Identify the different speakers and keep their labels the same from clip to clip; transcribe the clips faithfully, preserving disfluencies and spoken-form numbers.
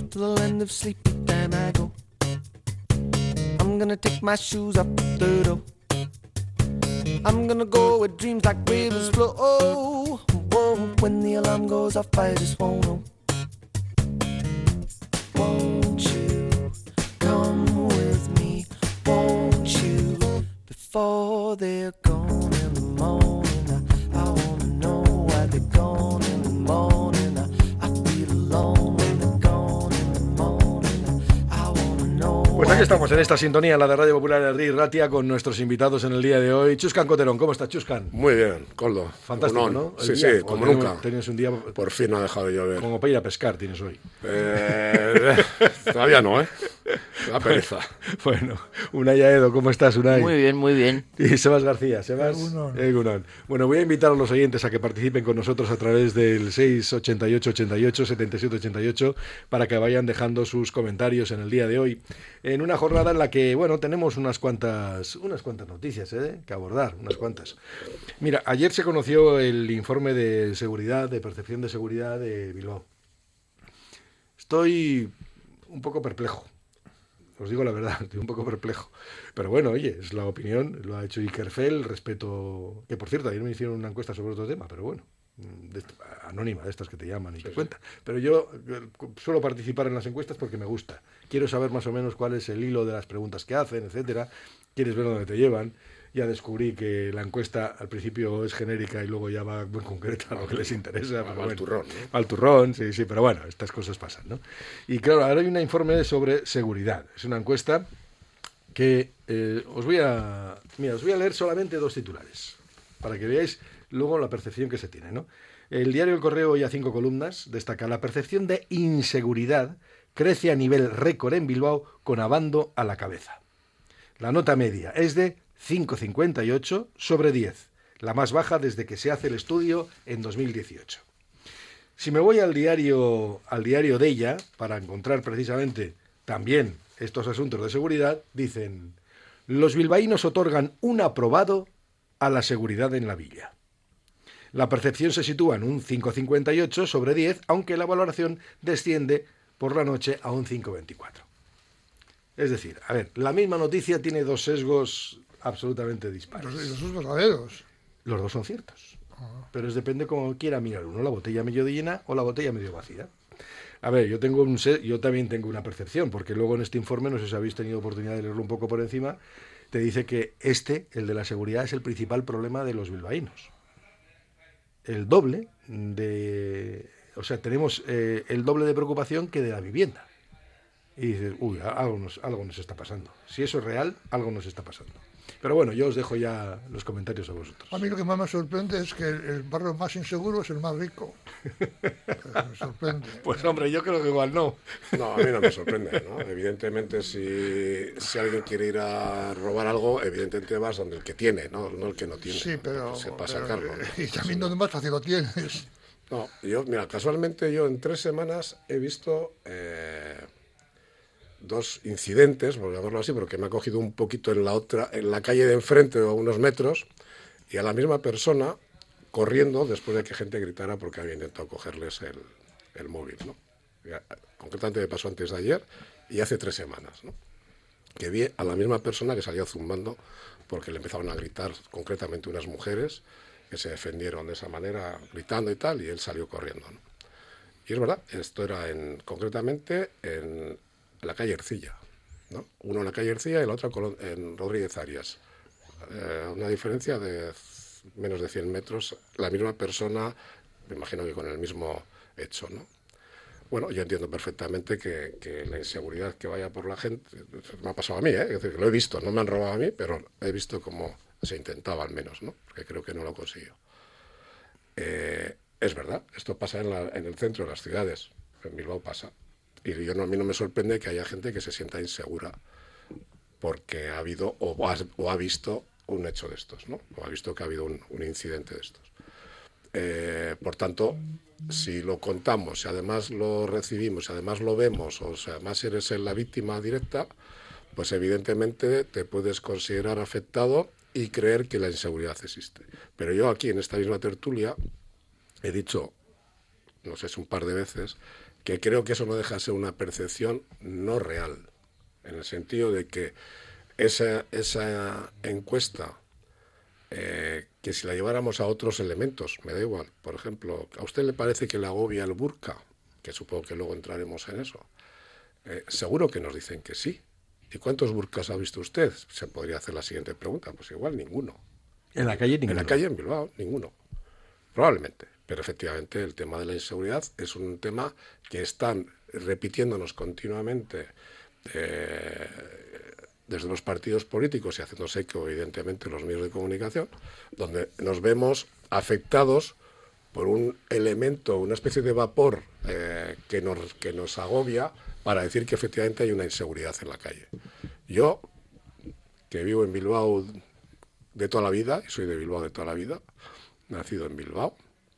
Speaker 1: to the land of sleep, then I go. I'm gonna take my shoes up the door. I'm gonna go where dreams like rivers flow. Oh, whoa, when the alarm goes off, I just won't know. Won't you come with me? Won't you? Before they're gone in the morning, I, I wanna know why they're gone in the morning. I, I feel alone when they're gone in the morning. I wanna know.
Speaker 2: Pues aquí estamos en esta sintonía, la de Radio Popular de Ri Ratia, con nuestros invitados en el día de hoy. Chuscan Coterón, ¿cómo estás, Chuscan?
Speaker 3: Muy bien, Coldo.
Speaker 2: Fantástico,
Speaker 3: Unón.
Speaker 2: ¿no? El
Speaker 3: Sí,
Speaker 2: día,
Speaker 3: sí, como
Speaker 2: tenemos,
Speaker 3: nunca.
Speaker 2: Tienes un día...
Speaker 3: Por fin no ha dejado de llover.
Speaker 2: Como para ir a pescar tienes hoy.
Speaker 3: Eh, todavía no, ¿eh? La pereza.
Speaker 2: Bueno, Unai Aedo, ¿cómo estás, Unai?
Speaker 4: Muy bien, muy bien.
Speaker 2: Y Sebas García, Sebas
Speaker 5: Egunon.
Speaker 2: Egunon. Bueno, voy a invitar a los oyentes a que participen con nosotros a través del seis ochenta y ocho ochenta y ocho setenta y siete ochenta y ocho para que vayan dejando sus comentarios en el día de hoy, en una jornada en la que, bueno, tenemos unas cuantas unas cuantas noticias ¿eh? que abordar, unas cuantas. Mira, ayer se conoció el informe de seguridad, de percepción de seguridad de Bilbao. Estoy un poco perplejo. Os digo la verdad, estoy un poco perplejo. Pero bueno, oye, es la opinión, lo ha hecho Ikerfel, respeto... Que por cierto, ayer me hicieron una encuesta sobre otro tema, pero bueno, de, anónima, de estas que te llaman y sí, te sí. cuentan. Pero yo suelo participar en las encuestas porque me gusta. Quiero saber más o menos cuál es el hilo de las preguntas que hacen, etcétera. Quieres ver dónde te llevan. Ya descubrí que la encuesta al principio es genérica y luego ya va muy concreta a lo que les interesa.
Speaker 3: Al bueno, turrón, ¿no?
Speaker 2: Al turrón, sí, sí, pero bueno, estas cosas pasan, ¿no? Y claro, ahora hay un informe sobre seguridad. Es una encuesta que eh, os voy a... Mira, os voy a leer solamente dos titulares, para que veáis luego la percepción que se tiene, ¿no? El diario El Correo, hoy a cinco columnas, destaca: la percepción de inseguridad crece a nivel récord en Bilbao con Abando a la cabeza. La nota media es de cinco coma cincuenta y ocho sobre diez, la más baja desde que se hace el estudio en dos mil dieciocho. Si me voy al diario, al diario Deia, para encontrar precisamente también estos asuntos de seguridad, dicen: los bilbaínos otorgan un aprobado a la seguridad en la villa. La percepción se sitúa en un cinco coma cincuenta y ocho sobre diez, aunque la valoración desciende por la noche a un cinco coma veinticuatro. Es decir, a ver, la misma noticia tiene dos sesgos absolutamente dispares.
Speaker 5: Los, los son verdaderos.
Speaker 2: Los dos son ciertos. Ah. Pero es depende cómo quiera mirar uno, la botella medio llena o la botella medio vacía. A ver, yo tengo un yo también tengo una percepción, porque luego en este informe, no sé si habéis tenido oportunidad de leerlo un poco por encima, te dice que este, el de la seguridad, es el principal problema de los bilbaínos. El doble de... O sea, tenemos eh, el doble de preocupación que de la vivienda. Y dices, uy, algo nos, algo nos está pasando. Si eso es real, algo nos está pasando. Pero bueno, yo os dejo ya los comentarios a vosotros.
Speaker 5: A mí lo que más me sorprende es que el, el barrio más inseguro es el más rico. Me sorprende.
Speaker 2: Pues hombre, yo creo que igual no.
Speaker 3: No, a mí no me sorprende, ¿no? Evidentemente, si, si alguien quiere ir a robar algo, evidentemente vas donde el que tiene, no, no el que no tiene.
Speaker 5: Sí, pero...
Speaker 3: Se pasa
Speaker 5: pero,
Speaker 3: a sacarlo, ¿no?
Speaker 5: Y también donde más fácil lo tienes.
Speaker 3: No, yo, mira, casualmente yo en tres semanas he visto... Eh, dos incidentes, por llamarlo así, porque me ha cogido un poquito en la otra, en la calle de enfrente o unos metros, y a la misma persona corriendo después de que gente gritara porque había intentado cogerles el, el móvil, ¿no? Ya, concretamente me pasó antes de ayer y hace tres semanas, ¿no? Que vi a la misma persona que salía zumbando porque le empezaron a gritar, concretamente unas mujeres que se defendieron de esa manera, gritando y tal, y él salió corriendo, ¿no? Y es verdad, esto era en, concretamente en en la calle Ercilla, ¿no? Uno en la calle Ercilla y la otra en Rodríguez Arias. Eh, una diferencia de menos de cien metros, la misma persona, me imagino que con el mismo hecho, ¿no? Bueno, yo entiendo perfectamente que, que la inseguridad que vaya por la gente, me ha pasado a mí, ¿eh? Es decir, lo he visto, no me han robado a mí, pero he visto cómo se intentaba al menos, ¿no? Porque creo que no lo consiguió. Eh, es verdad, esto pasa en, la, en el centro de las ciudades, en Bilbao pasa. Y yo no, a mí no me sorprende que haya gente que se sienta insegura porque ha habido o ha, o ha visto un hecho de estos, ¿no? O ha visto que ha habido un, un incidente de estos. Eh, por tanto, si lo contamos, si además lo recibimos, si además lo vemos, o si además eres la víctima directa, pues evidentemente te puedes considerar afectado y creer que la inseguridad existe. Pero yo aquí en esta misma tertulia he dicho, no sé si un par de veces, que creo que eso no deja de ser una percepción no real, en el sentido de que esa, esa encuesta, eh, que si la lleváramos a otros elementos, me da igual, por ejemplo, ¿a usted le parece que le agobia el burka? Que supongo que luego entraremos en eso. Eh, seguro que nos dicen que sí. ¿Y cuántos burkas ha visto usted? Se podría hacer la siguiente pregunta, pues igual ninguno.
Speaker 2: En la calle ninguno.
Speaker 3: En la calle en Bilbao, ninguno. Probablemente. Pero efectivamente el tema de la inseguridad es un tema que están repitiéndonos continuamente eh, desde los partidos políticos y haciéndose eco, evidentemente, los medios de comunicación, donde nos vemos afectados por un elemento, una especie de vapor eh, que, nos, que nos agobia para decir que efectivamente hay una inseguridad en la calle. Yo, que vivo en Bilbao de toda la vida, y soy de Bilbao de toda la vida, nacido en Bilbao,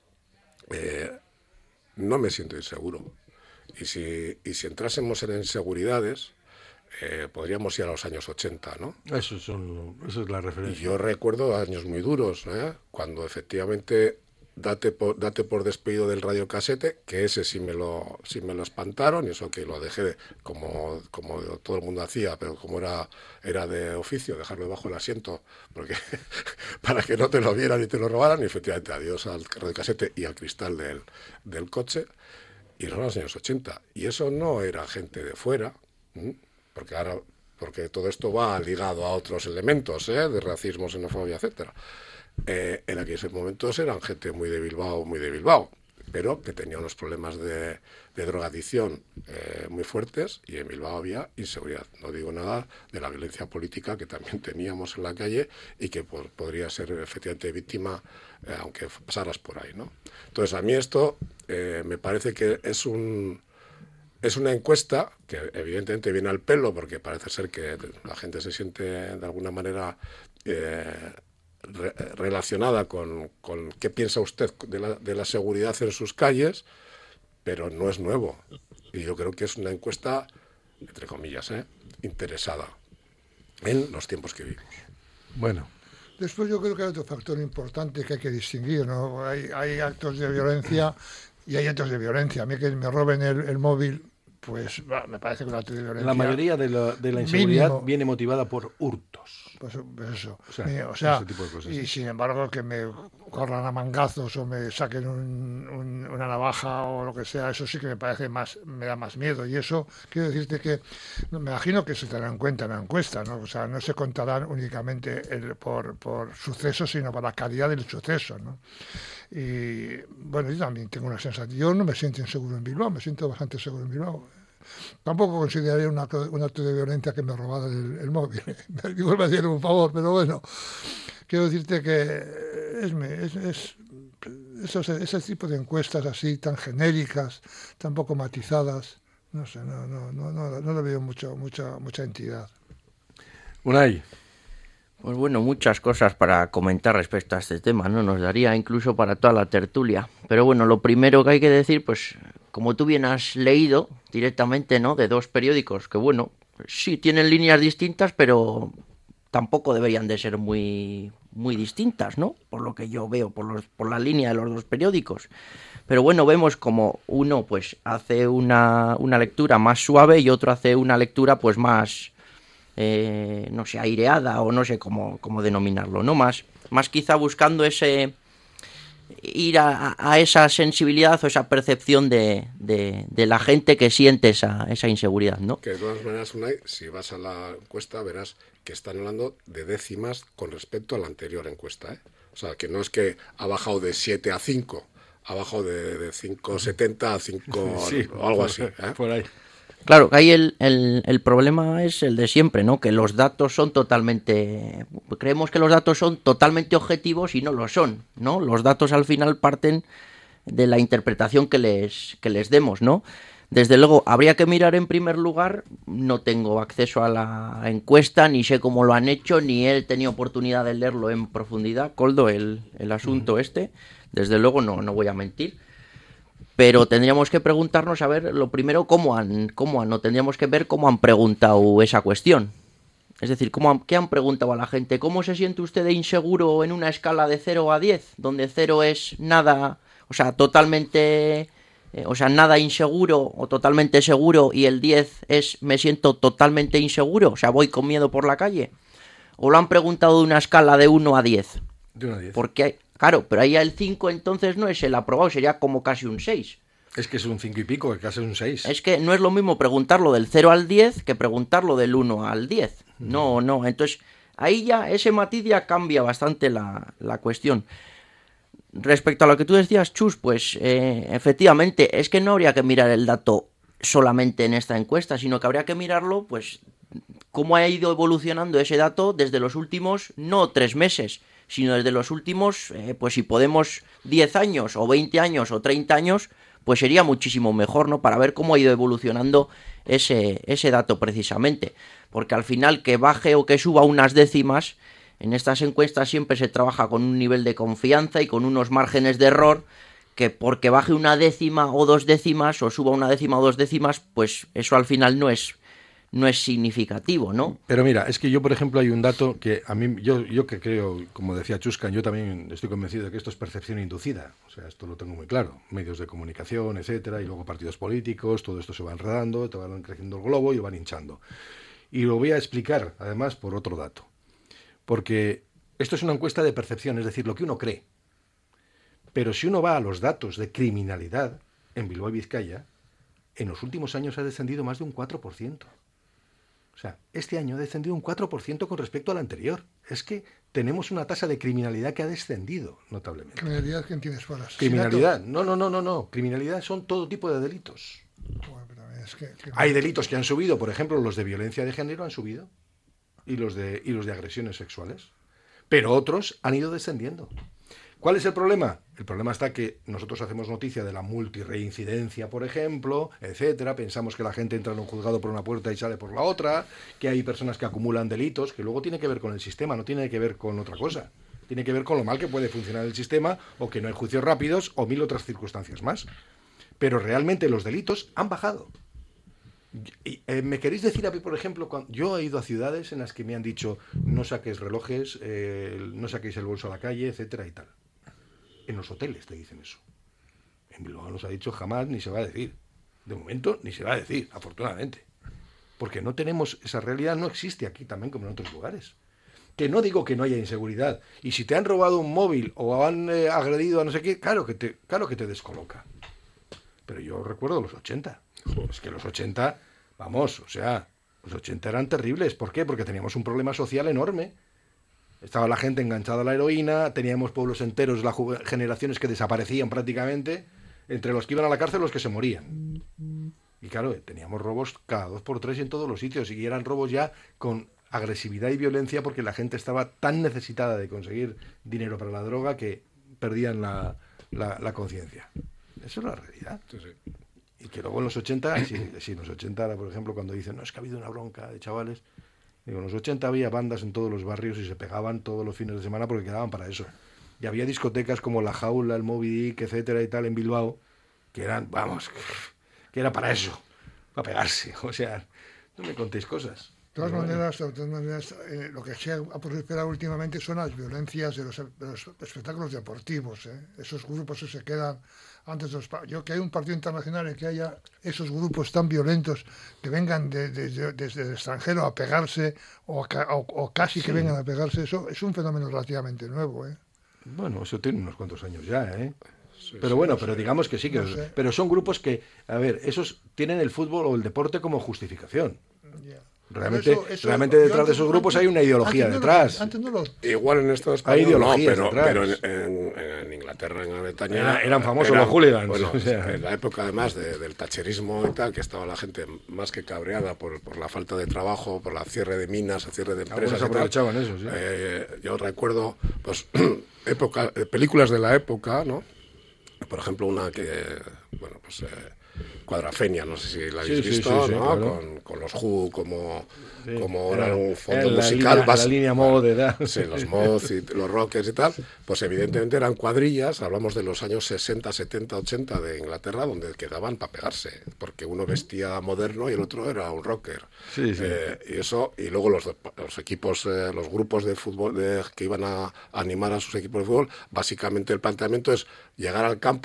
Speaker 3: eh, no me siento inseguro. Y si, y si entrásemos en inseguridades, eh, podríamos ir a los años ochenta, ¿no?
Speaker 2: Eso, son, eso es la referencia.
Speaker 3: Y yo recuerdo años muy duros, ¿eh? Cuando efectivamente date por, date por despedido del radiocasete, que ese sí me lo sí me lo espantaron, y eso que lo dejé de, como, como todo el mundo hacía, pero como era, era de oficio, dejarlo debajo del asiento, porque para que no te lo vieran y te lo robaran, y efectivamente adiós al radiocasete y al cristal del, del coche, y son los años ochenta. Y eso no era gente de fuera, ¿m? porque ahora porque todo esto va ligado a otros elementos, ¿eh? De racismo, xenofobia, etcétera. Eh, en aquellos momentos eran gente muy de Bilbao, muy de Bilbao, pero que tenía unos problemas de, de drogadicción eh, muy fuertes, y en Bilbao había inseguridad. No digo nada de la violencia política que también teníamos en la calle y que pues, podría ser efectivamente víctima, eh, aunque pasaras por ahí, ¿no? Entonces, a mí esto eh, me parece que es un... Es una encuesta que evidentemente viene al pelo, porque parece ser que la gente se siente de alguna manera eh, re relacionada con, con qué piensa usted de la, de la seguridad en sus calles, pero no es nuevo. Y yo creo que es una encuesta, entre comillas, ¿eh? interesada en los tiempos que vivimos.
Speaker 2: Bueno.
Speaker 5: Después yo creo que hay otro factor importante que hay que distinguir, ¿no? Hay, hay actos de violencia y hay actos de violencia. A mí que me roben el, el móvil, pues bah, me parece que un acto de violencia...
Speaker 2: La mayoría de la, de la inseguridad
Speaker 5: mínimo,
Speaker 2: viene motivada por hurtos.
Speaker 5: Pues, pues eso.
Speaker 2: O sea,
Speaker 5: Eh, o sea
Speaker 2: ese tipo de cosas.
Speaker 5: Y sin embargo que me corran a mangazos o me saquen un, un, una navaja o lo que sea, eso sí que me parece más, me da más miedo. Y eso, quiero decirte que me imagino que se tendrá en cuenta en la encuesta, ¿no? O sea, no se contarán únicamente el, por, por sucesos, sino por la calidad del suceso, ¿no? Y bueno, yo también tengo una sensación, yo no me siento inseguro en Bilbao, me siento bastante seguro en Bilbao. Tampoco consideraría un acto, un acto de violencia que me robara el, el móvil. Me vuelve a hacer un favor, pero bueno, quiero decirte que es, es, es esos, ese tipo de encuestas así tan genéricas, tan poco matizadas, no sé, no, no, no, no, no le veo mucho, mucha, mucha entidad.
Speaker 2: Unai.
Speaker 4: Pues bueno, muchas cosas para comentar respecto a este tema, ¿no? Nos daría incluso para toda la tertulia. Pero bueno, lo primero que hay que decir, pues, como tú bien has leído directamente, ¿no? De dos periódicos que, bueno, sí tienen líneas distintas, pero tampoco deberían de ser muy, muy distintas, ¿no? Por lo que yo veo, por, los, por la línea de los dos periódicos. Pero bueno, vemos como uno, pues, hace una, una lectura más suave y otro hace una lectura, pues, más... Eh, no sé, aireada o no sé cómo, cómo denominarlo, ¿no? Más, más quizá buscando ese ir a, a esa sensibilidad o esa percepción de, de, de la gente que siente esa, esa inseguridad, ¿no?
Speaker 3: Que de todas maneras, Unai, si vas a la encuesta verás que están hablando de décimas con respecto a la anterior encuesta, ¿eh? O sea, que no es que ha bajado de siete a cinco, ha bajado de, de cinco setenta a cinco sí, o algo así, ¿eh?
Speaker 2: Por ahí.
Speaker 4: Claro, ahí el, el, el problema es el de siempre, ¿no? Que los datos son totalmente... Creemos que los datos son totalmente objetivos y no lo son, ¿no? Los datos al final parten de la interpretación que les, que les demos, ¿no? Desde luego, habría que mirar en primer lugar, no tengo acceso a la encuesta, ni sé cómo lo han hecho, ni he tenido oportunidad de leerlo en profundidad, Koldo, el, el asunto este, desde luego no, no voy a mentir. Pero tendríamos que preguntarnos, a ver, lo primero, cómo han, cómo han, no tendríamos que ver cómo han preguntado esa cuestión. Es decir, cómo han, qué han preguntado a la gente. ¿Cómo se siente usted de inseguro en una escala de cero a diez? Donde cero es nada, o sea, totalmente eh, o sea, nada inseguro o totalmente seguro, y el diez es me siento totalmente inseguro, o sea, voy con miedo por la calle. ¿O lo han preguntado de una escala de uno a diez?
Speaker 2: De uno a diez.
Speaker 4: Porque hay, claro, pero ahí el cinco entonces no es el aprobado, sería como casi un seis.
Speaker 2: Es que es un cinco y pico, que casi es un seis.
Speaker 4: Es que no es lo mismo preguntarlo del cero al diez que preguntarlo del uno al diez. No, no. Entonces, ahí ya ese matiz ya cambia bastante la, la cuestión. Respecto a lo que tú decías, Chus, pues eh, efectivamente, es que no habría que mirar el dato solamente en esta encuesta, sino que habría que mirarlo, pues, cómo ha ido evolucionando ese dato desde los últimos, no tres meses, sino desde los últimos, eh, pues si podemos diez años, o veinte años, o treinta años, pues sería muchísimo mejor, ¿no? Para ver cómo ha ido evolucionando ese, ese dato precisamente. Porque al final que baje o que suba unas décimas, en estas encuestas siempre se trabaja con un nivel de confianza y con unos márgenes de error, que porque baje una décima o dos décimas, o suba una décima o dos décimas, pues eso al final no es, no es significativo, ¿no?
Speaker 2: Pero mira, es que yo, por ejemplo, hay un dato que a mí, yo, yo que creo, como decía Chuscan, yo también estoy convencido de que esto es percepción inducida. O sea, esto lo tengo muy claro. Medios de comunicación, etcétera, y luego partidos políticos, todo esto se va enredando, te van creciendo el globo y lo van hinchando. Y lo voy a explicar, además, por otro dato. Porque esto es una encuesta de percepción, es decir, lo que uno cree. Pero si uno va a los datos de criminalidad en Bilbao y Vizcaya, en los últimos años ha descendido más de un cuatro por ciento. O sea, este año ha descendido un cuatro por ciento con respecto al anterior. Es que tenemos una tasa de criminalidad que ha descendido notablemente.
Speaker 5: ¿Criminalidad quién tienes por asesinato?
Speaker 2: Criminalidad. No, no, no, no, no. Criminalidad son todo tipo de delitos.
Speaker 5: Bueno, pero es que, que...
Speaker 2: Hay delitos que han subido, por ejemplo, los de violencia de género han subido y los de, y los de agresiones sexuales. Pero otros han ido descendiendo. ¿Cuál es el problema? El problema está que nosotros hacemos noticia de la multirreincidencia, por ejemplo, etcétera. Pensamos que la gente entra en un juzgado por una puerta y sale por la otra, que hay personas que acumulan delitos, que luego tiene que ver con el sistema, no tiene que ver con otra cosa. Tiene que ver con lo mal que puede funcionar el sistema, o que no hay juicios rápidos, o mil otras circunstancias más. Pero realmente los delitos han bajado. Y, eh, ¿Me queréis decir a mí, por ejemplo, cuando yo he ido a ciudades en las que me han dicho no saquéis relojes, eh, no saquéis el bolso a la calle, etcétera y tal? En los hoteles te dicen eso. En Bilbao nos ha dicho jamás, ni se va a decir. De momento, ni se va a decir, afortunadamente. Porque no tenemos, esa realidad no existe aquí también como en otros lugares. Que no digo que no haya inseguridad. Y si te han robado un móvil o han eh, agredido a no sé qué, claro que te, claro que te descoloca. Pero yo recuerdo los ochenta. Es que los ochenta, vamos, o sea, los ochenta eran terribles. ¿Por qué? Porque teníamos un problema social enorme. Estaba la gente enganchada a la heroína, teníamos pueblos enteros, las generaciones que desaparecían prácticamente, entre los que iban a la cárcel y los que se morían. Y claro, teníamos robos cada dos por tres en todos los sitios, y eran robos ya con agresividad y violencia porque la gente estaba tan necesitada de conseguir dinero para la droga que perdían la, la, la conciencia. Eso es la realidad.
Speaker 3: Sí, sí.
Speaker 2: Y que luego en los ochenta, sí, sí, en los ochenta, por ejemplo, cuando dicen, no, es que ha habido una bronca de chavales. Digo, en los ochenta había bandas en todos los barrios y se pegaban todos los fines de semana porque quedaban para eso. Y había discotecas como La Jaula, el Moby Dick, etcétera y tal, en Bilbao, que eran, vamos, que era para eso, para pegarse. O sea, no me contéis cosas.
Speaker 5: De todas maneras, de todas maneras eh, lo que se ha proliferado últimamente son las violencias de los, de los espectáculos deportivos. ¿eh? Esos grupos que se quedan antes de los... Yo que hay un partido internacional en que haya esos grupos tan violentos que vengan de, de, de, desde el extranjero a pegarse o, o, o casi sí. que vengan a pegarse, eso es un fenómeno relativamente nuevo. ¿eh?
Speaker 2: Bueno, eso tiene unos cuantos años ya, ¿eh?
Speaker 3: Sí,
Speaker 2: pero
Speaker 3: sí,
Speaker 2: bueno,
Speaker 3: no
Speaker 2: pero
Speaker 3: sé.
Speaker 2: digamos que sí, que
Speaker 5: No sé.
Speaker 2: pero son grupos que, a ver, esos tienen el fútbol o el deporte como justificación.
Speaker 5: Yeah.
Speaker 2: Realmente,
Speaker 5: Eso- eso-
Speaker 2: realmente
Speaker 5: yo
Speaker 2: detrás
Speaker 5: antes-
Speaker 2: de esos grupos
Speaker 5: antes-
Speaker 2: hay una ideología
Speaker 5: antes no lo-
Speaker 2: detrás.
Speaker 5: antes no lo...
Speaker 3: Igual en Estado
Speaker 2: Hay
Speaker 3: español no,
Speaker 2: ideologías
Speaker 3: pero,
Speaker 2: detrás.
Speaker 3: pero en, en- en Inglaterra, en Gran Bretaña...
Speaker 2: Era- eran famosos los hooligans,
Speaker 3: Bueno,
Speaker 2: o sea.
Speaker 3: en la época además de- del tacherismo y tal, que estaba la gente más que cabreada por, por la falta de trabajo, por la cierre de minas, el cierre de empresas
Speaker 2: Algunos
Speaker 3: y tal.
Speaker 2: aprovechaban eso, sí.
Speaker 3: Eh, yo recuerdo pues época, eh, películas de la época, ¿no? Por ejemplo, una que, bueno, pues... Eh, Cuadrafeña, no sé si la habéis
Speaker 2: Sí, sí,
Speaker 3: visto,
Speaker 2: sí, sí,
Speaker 3: ¿no?
Speaker 2: claro.
Speaker 3: Con, con los Who como,
Speaker 2: Sí.
Speaker 3: como
Speaker 2: Era-
Speaker 3: era un fondo
Speaker 2: era la
Speaker 3: musical.
Speaker 2: línea-
Speaker 3: bas-
Speaker 2: la línea mod, era.
Speaker 3: Sí, los mods y los rockers y tal, pues evidentemente eran cuadrillas, hablamos de los años sesenta, setenta, ochenta de Inglaterra, donde quedaban para pegarse, porque uno vestía moderno y el otro era un rocker.
Speaker 2: Sí, sí.
Speaker 3: Eh, y eso, y luego los, los equipos, eh, los grupos de fútbol de, que iban a animar a sus equipos de fútbol, básicamente el planteamiento es llegar al campo,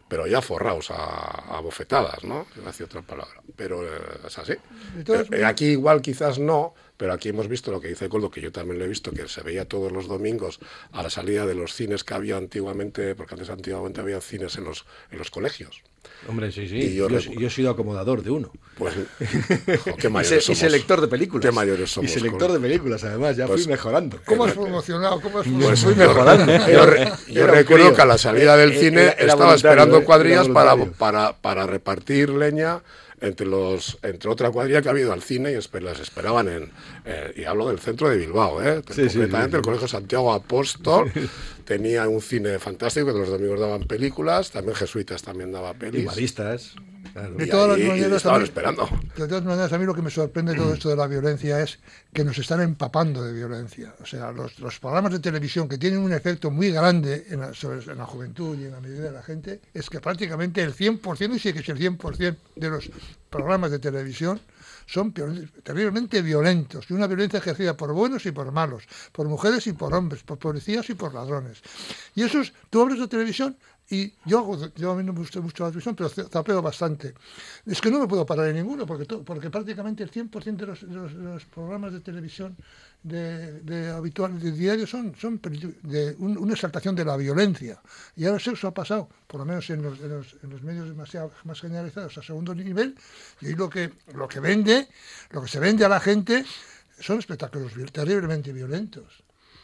Speaker 3: pero ya forrados a, a bofetadas, ¿no? No hace otra palabra, pero eh, es así.
Speaker 5: Entonces,
Speaker 3: Eh, aquí igual quizás no, pero aquí hemos visto lo que dice Coldo, que yo también lo he visto, que se veía todos los domingos a la salida de los cines que había antiguamente, porque antes antiguamente había cines en los, en los colegios.
Speaker 2: Hombre, sí, sí.
Speaker 3: Y yo
Speaker 2: Yo,
Speaker 3: recu-
Speaker 2: yo he sido acomodador de uno.
Speaker 3: Pues, jo, qué
Speaker 2: Y,
Speaker 3: mayores
Speaker 2: se- y
Speaker 3: somos.
Speaker 2: selector de películas.
Speaker 3: Qué mayores somos.
Speaker 2: Y selector
Speaker 3: Coldo.
Speaker 2: de películas, además. Ya
Speaker 3: Pues-
Speaker 2: fui mejorando.
Speaker 5: ¿cómo has promocionado? ¿Cómo has
Speaker 3: Pues
Speaker 5: promocionado?
Speaker 3: fui mejorando. Yo, re- yo
Speaker 2: Era un
Speaker 3: recuerdo
Speaker 2: crío.
Speaker 3: que a la salida del
Speaker 2: Era-
Speaker 3: cine
Speaker 2: era- era
Speaker 3: estaba
Speaker 2: voluntario,
Speaker 3: esperando
Speaker 2: ¿eh?
Speaker 3: cuadrillas
Speaker 2: Era
Speaker 3: para,
Speaker 2: voluntario.
Speaker 3: para, para repartir leña entre los entre otra cuadrilla que ha habido al cine y esper- las esperaban en... eh, y hablo del centro de Bilbao, ¿eh?
Speaker 2: Sí, sí,
Speaker 3: Concretamente
Speaker 2: sí, sí.
Speaker 3: el Colegio Santiago Apóstol. Tenía un cine fantástico, que los domingos daban películas, también jesuitas también daba
Speaker 2: Y
Speaker 3: pelis.
Speaker 2: maristas. Claro.
Speaker 5: De
Speaker 3: Y
Speaker 5: todas las
Speaker 3: allí
Speaker 5: maneras,
Speaker 3: estaban
Speaker 5: también-
Speaker 3: esperando.
Speaker 5: De todas maneras, a mí lo que me sorprende de todo esto de la violencia es que nos están empapando de violencia. O sea, los, los programas de televisión que tienen un efecto muy grande en la, sobre, en la juventud y en la medida de la gente, es que prácticamente el cien por ciento, y sí que es el cien por ciento de los programas de televisión, son pior- terriblemente violentos, y una violencia ejercida por buenos y por malos, por mujeres y por hombres, por policías y por ladrones. Y eso es, tú abres la televisión y yo, hago- yo a mí no me gusta mucho la televisión, pero zapeo bastante. Es que no me puedo parar en ninguno, porque, to- porque prácticamente el cien por ciento de los, de los- de los programas de televisión de, de habitual, de diario son, son peli- de un- una exaltación de la violencia. Y ahora eso ha pasado, por lo menos en los, en los, en los medios demasiado más generalizados, a segundo nivel, y ahí lo que, lo que vende, lo que se vende a la gente son espectáculos viol- terriblemente violentos.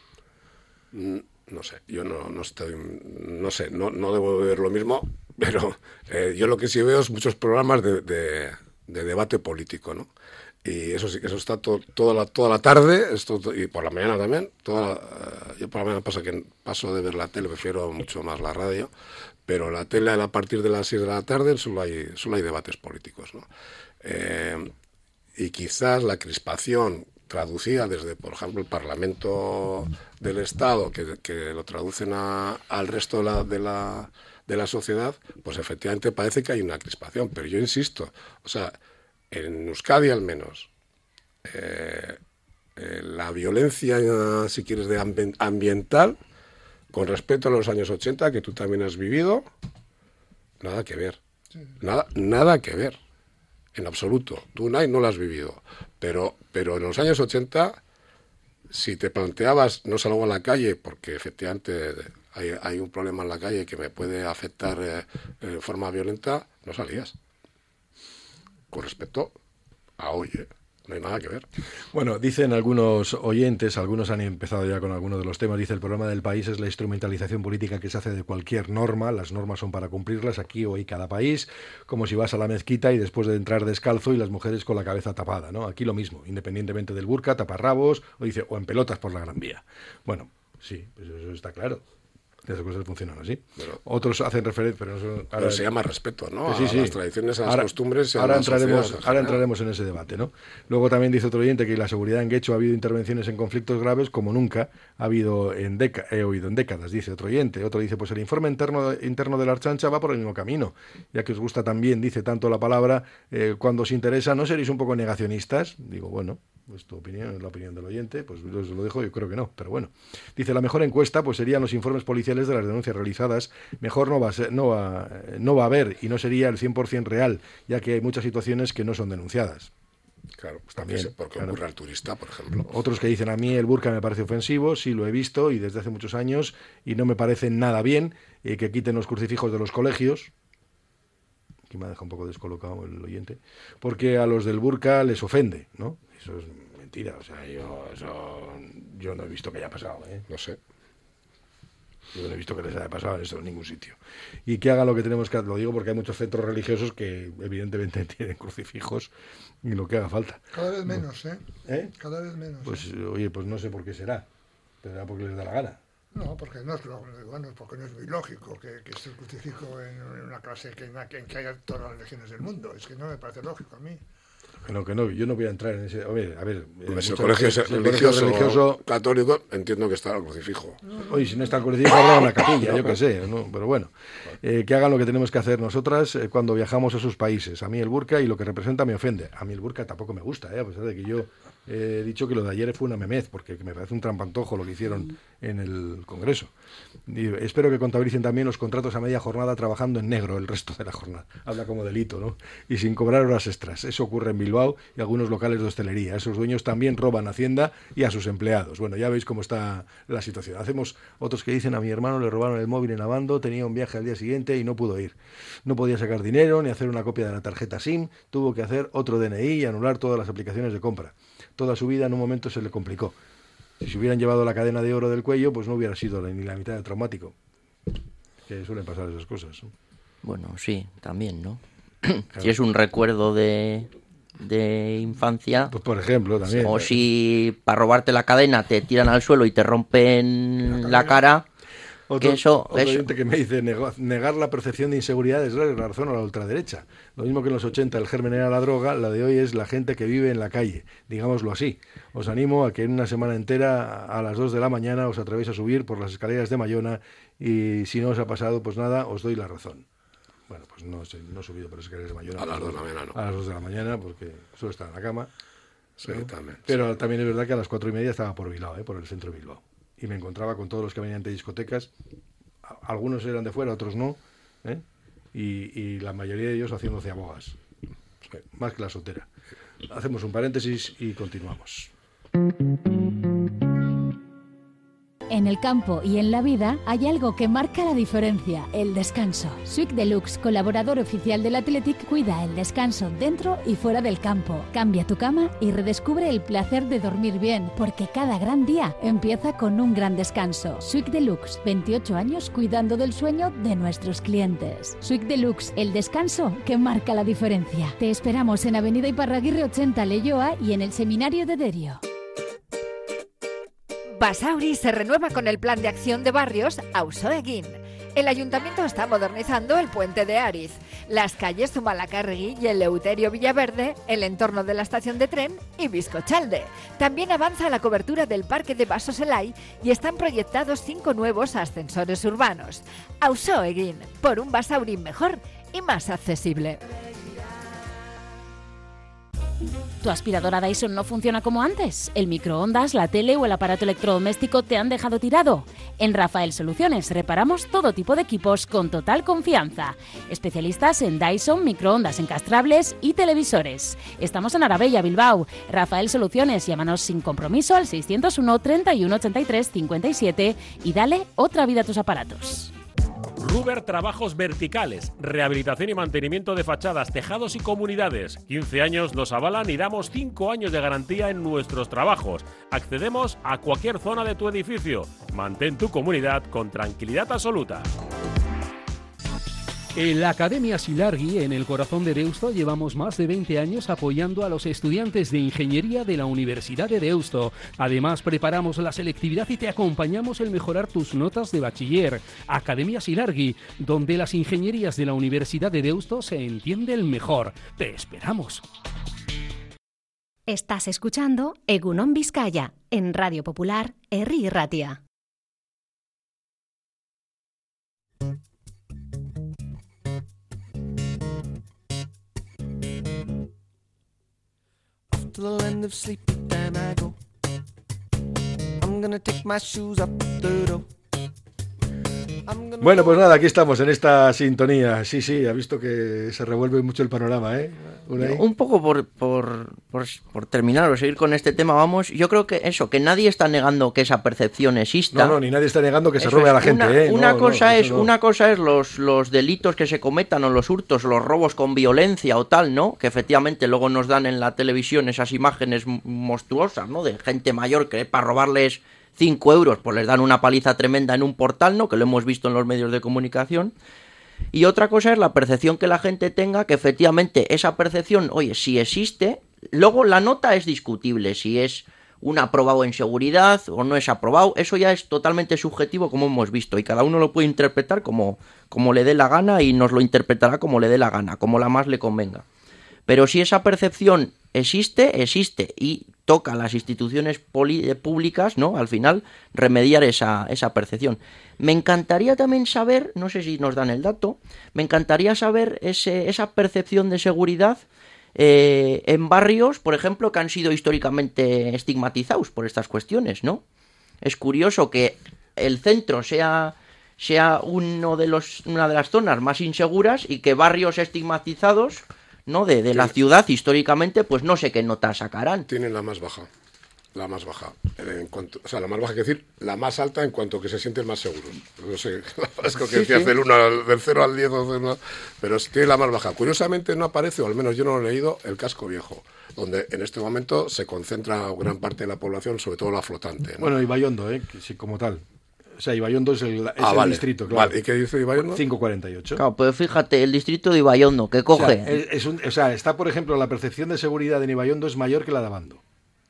Speaker 3: Mm, No sé, yo no, no estoy, no sé, no, no debo ver lo mismo, pero eh, yo lo que sí veo es muchos programas de, de, de debate político, ¿no? Y eso sí, eso está to- toda la toda la tarde, esto, y por la mañana también. Toda la- eh, yo por la mañana paso que paso de ver la tele, prefiero mucho más la radio, pero la tele a partir de las seis de la tarde solo hay solo hay debates políticos, ¿no? Eh, y quizás la crispación traducida desde, por ejemplo, el Parlamento del Estado, que, que lo traducen a- al resto de la, de, la, de la sociedad, pues efectivamente parece que hay una crispación. Pero yo insisto, o sea, en Euskadi al menos, eh, eh, la violencia, eh, si quieres, de ambi- ambiental, con respecto a los años ochenta, que tú también has vivido, nada que ver. Nada, nada que ver. En absoluto. Tú, Nay, no lo has vivido. Pero, pero en los años ochenta, si te planteabas no salgo a la calle, porque efectivamente hay, hay un problema en la calle que me puede afectar eh, de forma violenta, no salías. Con respecto a hoy, ¿eh? No hay nada que ver.
Speaker 2: Bueno, dicen algunos oyentes, algunos han empezado ya con algunos de los temas, dice el problema del país es la instrumentalización política que se hace de cualquier norma, las normas son para cumplirlas aquí o en cada país, como si vas a la mezquita y después de entrar descalzo y las mujeres con la cabeza tapada, ¿no? Aquí lo mismo, independientemente del burka, taparrabos, o dice, o en pelotas por la Gran Vía. Bueno, sí, pues eso está claro. Esas cosas funcionan así.
Speaker 3: Pero-
Speaker 2: Otros hacen referencia, pero no son-
Speaker 3: Pero
Speaker 2: ahora-
Speaker 3: se llama respeto, ¿no?
Speaker 2: que sí,
Speaker 3: a
Speaker 2: sí.
Speaker 3: las tradiciones, a las
Speaker 2: Ahora-
Speaker 3: costumbres y a
Speaker 2: ahora
Speaker 3: la
Speaker 2: entraremos,
Speaker 3: sociedad en
Speaker 2: ahora
Speaker 3: general.
Speaker 2: entraremos en ese debate, ¿no? Luego también dice otro oyente que la seguridad en Guecho ha habido intervenciones en conflictos graves como nunca ha habido en déca- he oído en décadas, dice otro oyente. Otro dice, pues el informe interno, interno de la Archancha va por el mismo camino, ya que os gusta también, dice tanto la palabra, eh, cuando os interesa, ¿no seréis un poco negacionistas? Digo, bueno, pues tu opinión es la opinión del oyente, pues yo os lo dejo, yo creo que no, pero bueno. Dice, la mejor encuesta pues serían los informes policiales de las denuncias realizadas, mejor no va a ser, no va, no va a haber y no sería el cien por ciento real, ya que hay muchas situaciones que no son denunciadas.
Speaker 3: Claro, pues
Speaker 2: También,
Speaker 3: también, porque
Speaker 2: claro.
Speaker 3: ocurre al turista, por ejemplo.
Speaker 2: Otros que dicen, a mí el burka me parece ofensivo, sí lo he visto y desde hace muchos años y no me parece nada bien eh, que quiten los crucifijos de los colegios. Aquí me ha dejado un poco descolocado el oyente, porque a los del burka les ofende, ¿no? Eso es mentira, o sea, yo, eso, yo no he visto que haya pasado, ¿eh?
Speaker 3: No sé.
Speaker 2: Yo no he visto que les haya pasado en esto en ningún sitio. Y que hagan lo que tenemos que hacer, lo digo porque hay muchos centros religiosos que evidentemente tienen crucifijos y lo que haga falta.
Speaker 5: Cada vez menos, ¿eh?
Speaker 2: ¿Eh?
Speaker 5: Cada vez menos.
Speaker 2: Pues oye, pues no sé por qué será, pero será porque les da la gana.
Speaker 5: No, porque no es, lo- bueno, porque no es muy lógico que, que esté el crucifijo en, en una clase que, en, la que en que haya todas las religiones del mundo. Es que no me parece lógico a mí.
Speaker 2: Que no, que no, yo no voy a entrar en ese... A ver, a ver... eh,
Speaker 3: Pues si el
Speaker 2: muchas
Speaker 3: colegio
Speaker 2: veces-
Speaker 3: es
Speaker 2: si el
Speaker 3: religioso,
Speaker 2: colegio religioso,
Speaker 3: católico, entiendo que está el crucifijo.
Speaker 2: oye, si no está el crucifijo, habrá una capilla, yo qué sé, ¿no? Pero bueno, eh, que hagan lo que tenemos que hacer nosotras eh, cuando viajamos a sus países. A mí el burka y lo que representa me ofende. A mí el burka tampoco me gusta, ¿eh? A pesar de que yo he dicho que lo de ayer fue una memez, porque me parece un trampantojo lo que hicieron en el Congreso. Y espero que contabilicen también los contratos a media jornada trabajando en negro el resto de la jornada. Habla como delito, ¿no? Y sin cobrar horas extras. Eso ocurre en Bilbao y algunos locales de hostelería. Esos dueños también roban a Hacienda y a sus empleados. Bueno, ya veis cómo está la situación. Hacemos otros que dicen: a mi hermano le robaron el móvil en Abando, tenía un viaje al día siguiente y no pudo ir. No podía sacar dinero ni hacer una copia de la tarjeta SIM, tuvo que hacer otro D N I y anular todas las aplicaciones de compra. Toda su vida en un momento se le complicó. Si se hubieran llevado la cadena de oro del cuello, pues no hubiera sido ni la mitad de traumático. Que suelen pasar esas cosas, ¿no?
Speaker 4: Bueno, sí, también, ¿no? Claro. Si es un recuerdo de, de infancia...
Speaker 2: Pues por ejemplo, también.
Speaker 4: O si para robarte la cadena te tiran al suelo y te rompen la, la cara...
Speaker 2: Otro,
Speaker 4: que eso,
Speaker 2: otro
Speaker 4: eso.
Speaker 2: oyente que me dice: negar la percepción de inseguridad es la razón a la ultraderecha. Lo mismo que en los ochenta el germen era la droga, la de hoy es la gente que vive en la calle, digámoslo así. Os animo a que en una semana entera, a las dos de la mañana, os atrevéis a subir por las escaleras de Mayona y si no os ha pasado, pues nada, os doy la razón. Bueno, pues no, no he subido por las escaleras de Mayona.
Speaker 3: A las dos de la mañana, ¿no?
Speaker 2: A las dos de la mañana, porque suelo estar en la cama.
Speaker 3: Sí,
Speaker 2: ¿no?
Speaker 3: también.
Speaker 2: Pero
Speaker 3: sí.
Speaker 2: también es verdad que a las cuatro y media estaba por Bilbao, ¿eh? Por el centro de Bilbao. Y me encontraba con todos los que venían de discotecas. Algunos eran de fuera, otros no, ¿eh? y, y la mayoría de ellos haciendo ciabogas, más que la soltera. Hacemos un paréntesis y continuamos.
Speaker 6: En el campo y en la vida hay algo que marca la diferencia: el descanso. Swick Deluxe, colaborador oficial del Athletic, cuida el descanso dentro y fuera del campo. Cambia tu cama y redescubre el placer de dormir bien, porque cada gran día empieza con un gran descanso. Swick Deluxe, veintiocho años cuidando del sueño de nuestros clientes. Swick Deluxe, el descanso que marca la diferencia. Te esperamos en Avenida Iparraguirre ochenta, Leioa, y en el Seminario de Derio.
Speaker 7: Basauri se renueva con el plan de acción de barrios Auzo Egin. El ayuntamiento está modernizando el puente de Ariz, las calles Zumalacárregui y Eleuterio Villaverde, el entorno de la estación de tren y Bizcochalde. También avanza la cobertura del parque de Basoselay y están proyectados cinco nuevos ascensores urbanos. Auzo Egin, por un Basauri mejor y más accesible.
Speaker 8: ¿Tu aspiradora Dyson no funciona como antes? ¿El microondas, la tele o el aparato electrodoméstico te han dejado tirado? En Rafael Soluciones reparamos todo tipo de equipos con total confianza. Especialistas en Dyson, microondas encastrables y televisores. Estamos en Arabella, Bilbao. Rafael Soluciones, llámanos sin compromiso al seiscientos uno, treinta y uno, ochenta y tres, cincuenta y siete y dale otra vida a tus aparatos.
Speaker 9: Ruber Trabajos Verticales, rehabilitación y mantenimiento de fachadas, tejados y comunidades. quince años nos avalan y damos cinco años de garantía en nuestros trabajos. Accedemos a cualquier zona de tu edificio. Mantén tu comunidad con tranquilidad absoluta.
Speaker 10: En la Academia Silargui, en el corazón de Deusto, llevamos más de veinte años apoyando a los estudiantes de Ingeniería de la Universidad de Deusto. Además, preparamos la selectividad y te acompañamos en mejorar tus notas de bachiller. Academia Silargui, donde las ingenierías de la Universidad de Deusto se entienden mejor. ¡Te esperamos!
Speaker 11: Estás escuchando Egunon Vizcaya, en Radio Popular, Herri Ratia.
Speaker 1: To the land of sleepy time I go. I'm gonna take my shoes up the door.
Speaker 2: Bueno, pues nada, aquí estamos en esta sintonía. Sí, sí, ha visto que se revuelve mucho el panorama, ¿eh?
Speaker 4: Unai. Un poco por, por, por, por terminar o seguir con este tema, vamos, yo creo que eso, que nadie está negando que esa percepción exista.
Speaker 2: No, no, ni nadie está negando que
Speaker 4: eso
Speaker 2: se robe
Speaker 4: es,
Speaker 2: a la gente,
Speaker 4: una,
Speaker 2: ¿eh?
Speaker 4: Una
Speaker 2: no,
Speaker 4: cosa
Speaker 2: no,
Speaker 4: es,
Speaker 2: no.
Speaker 4: una cosa es los, los delitos que se cometan o los hurtos, los robos con violencia o tal, ¿no? Que efectivamente luego nos dan en la televisión esas imágenes monstruosas, ¿no? De gente mayor que para robarles cinco euros, pues les dan una paliza tremenda en un portal, ¿no? Que lo hemos visto en los medios de comunicación. Y otra cosa es la percepción que la gente tenga, que efectivamente esa percepción, oye, si existe, luego la nota es discutible, si es un aprobado en seguridad o no es aprobado, eso ya es totalmente subjetivo, como hemos visto, y cada uno lo puede interpretar como, como le dé la gana y nos lo interpretará como le dé la gana, como la más le convenga. Pero si esa percepción existe, existe, y toca a las instituciones públicas, ¿no? Al final, remediar esa, esa percepción. Me encantaría también saber, no sé si nos dan el dato, me encantaría saber ese, esa percepción de seguridad eh, en barrios, por ejemplo, que han sido históricamente estigmatizados por estas cuestiones, ¿no? Es curioso que el centro sea, sea uno de los, una de las zonas más inseguras y que barrios estigmatizados, ¿no? de, de la ciudad históricamente, pues no sé qué nota sacarán.
Speaker 3: Tienen la más baja. La más baja. En cuanto, o sea, la más baja, que decir, la más alta en cuanto que se sienten más seguros. No sé, es que
Speaker 4: Sí,
Speaker 3: decía
Speaker 4: sí.
Speaker 3: del, uno al- del cero al diez, o del uno, pero tiene la más baja. Curiosamente no aparece, o al menos yo no lo he leído, el casco viejo, donde en este momento se concentra gran parte de la población, sobre todo la flotante, ¿no?
Speaker 2: Bueno, Ibaiondo, ¿eh? Que sí, como tal. O sea, Ibaiondo es el, es
Speaker 3: Ah,
Speaker 2: el
Speaker 3: vale.
Speaker 2: distrito, claro.
Speaker 3: Vale, ¿y qué dice Ibaiondo?
Speaker 2: cinco cuarenta y ocho.
Speaker 4: Claro, pues fíjate, el distrito de Ibaiondo, que coge...
Speaker 2: O sea, es, es un- o sea, está, por ejemplo, la percepción de seguridad en Ibaiondo es mayor que la de Abando.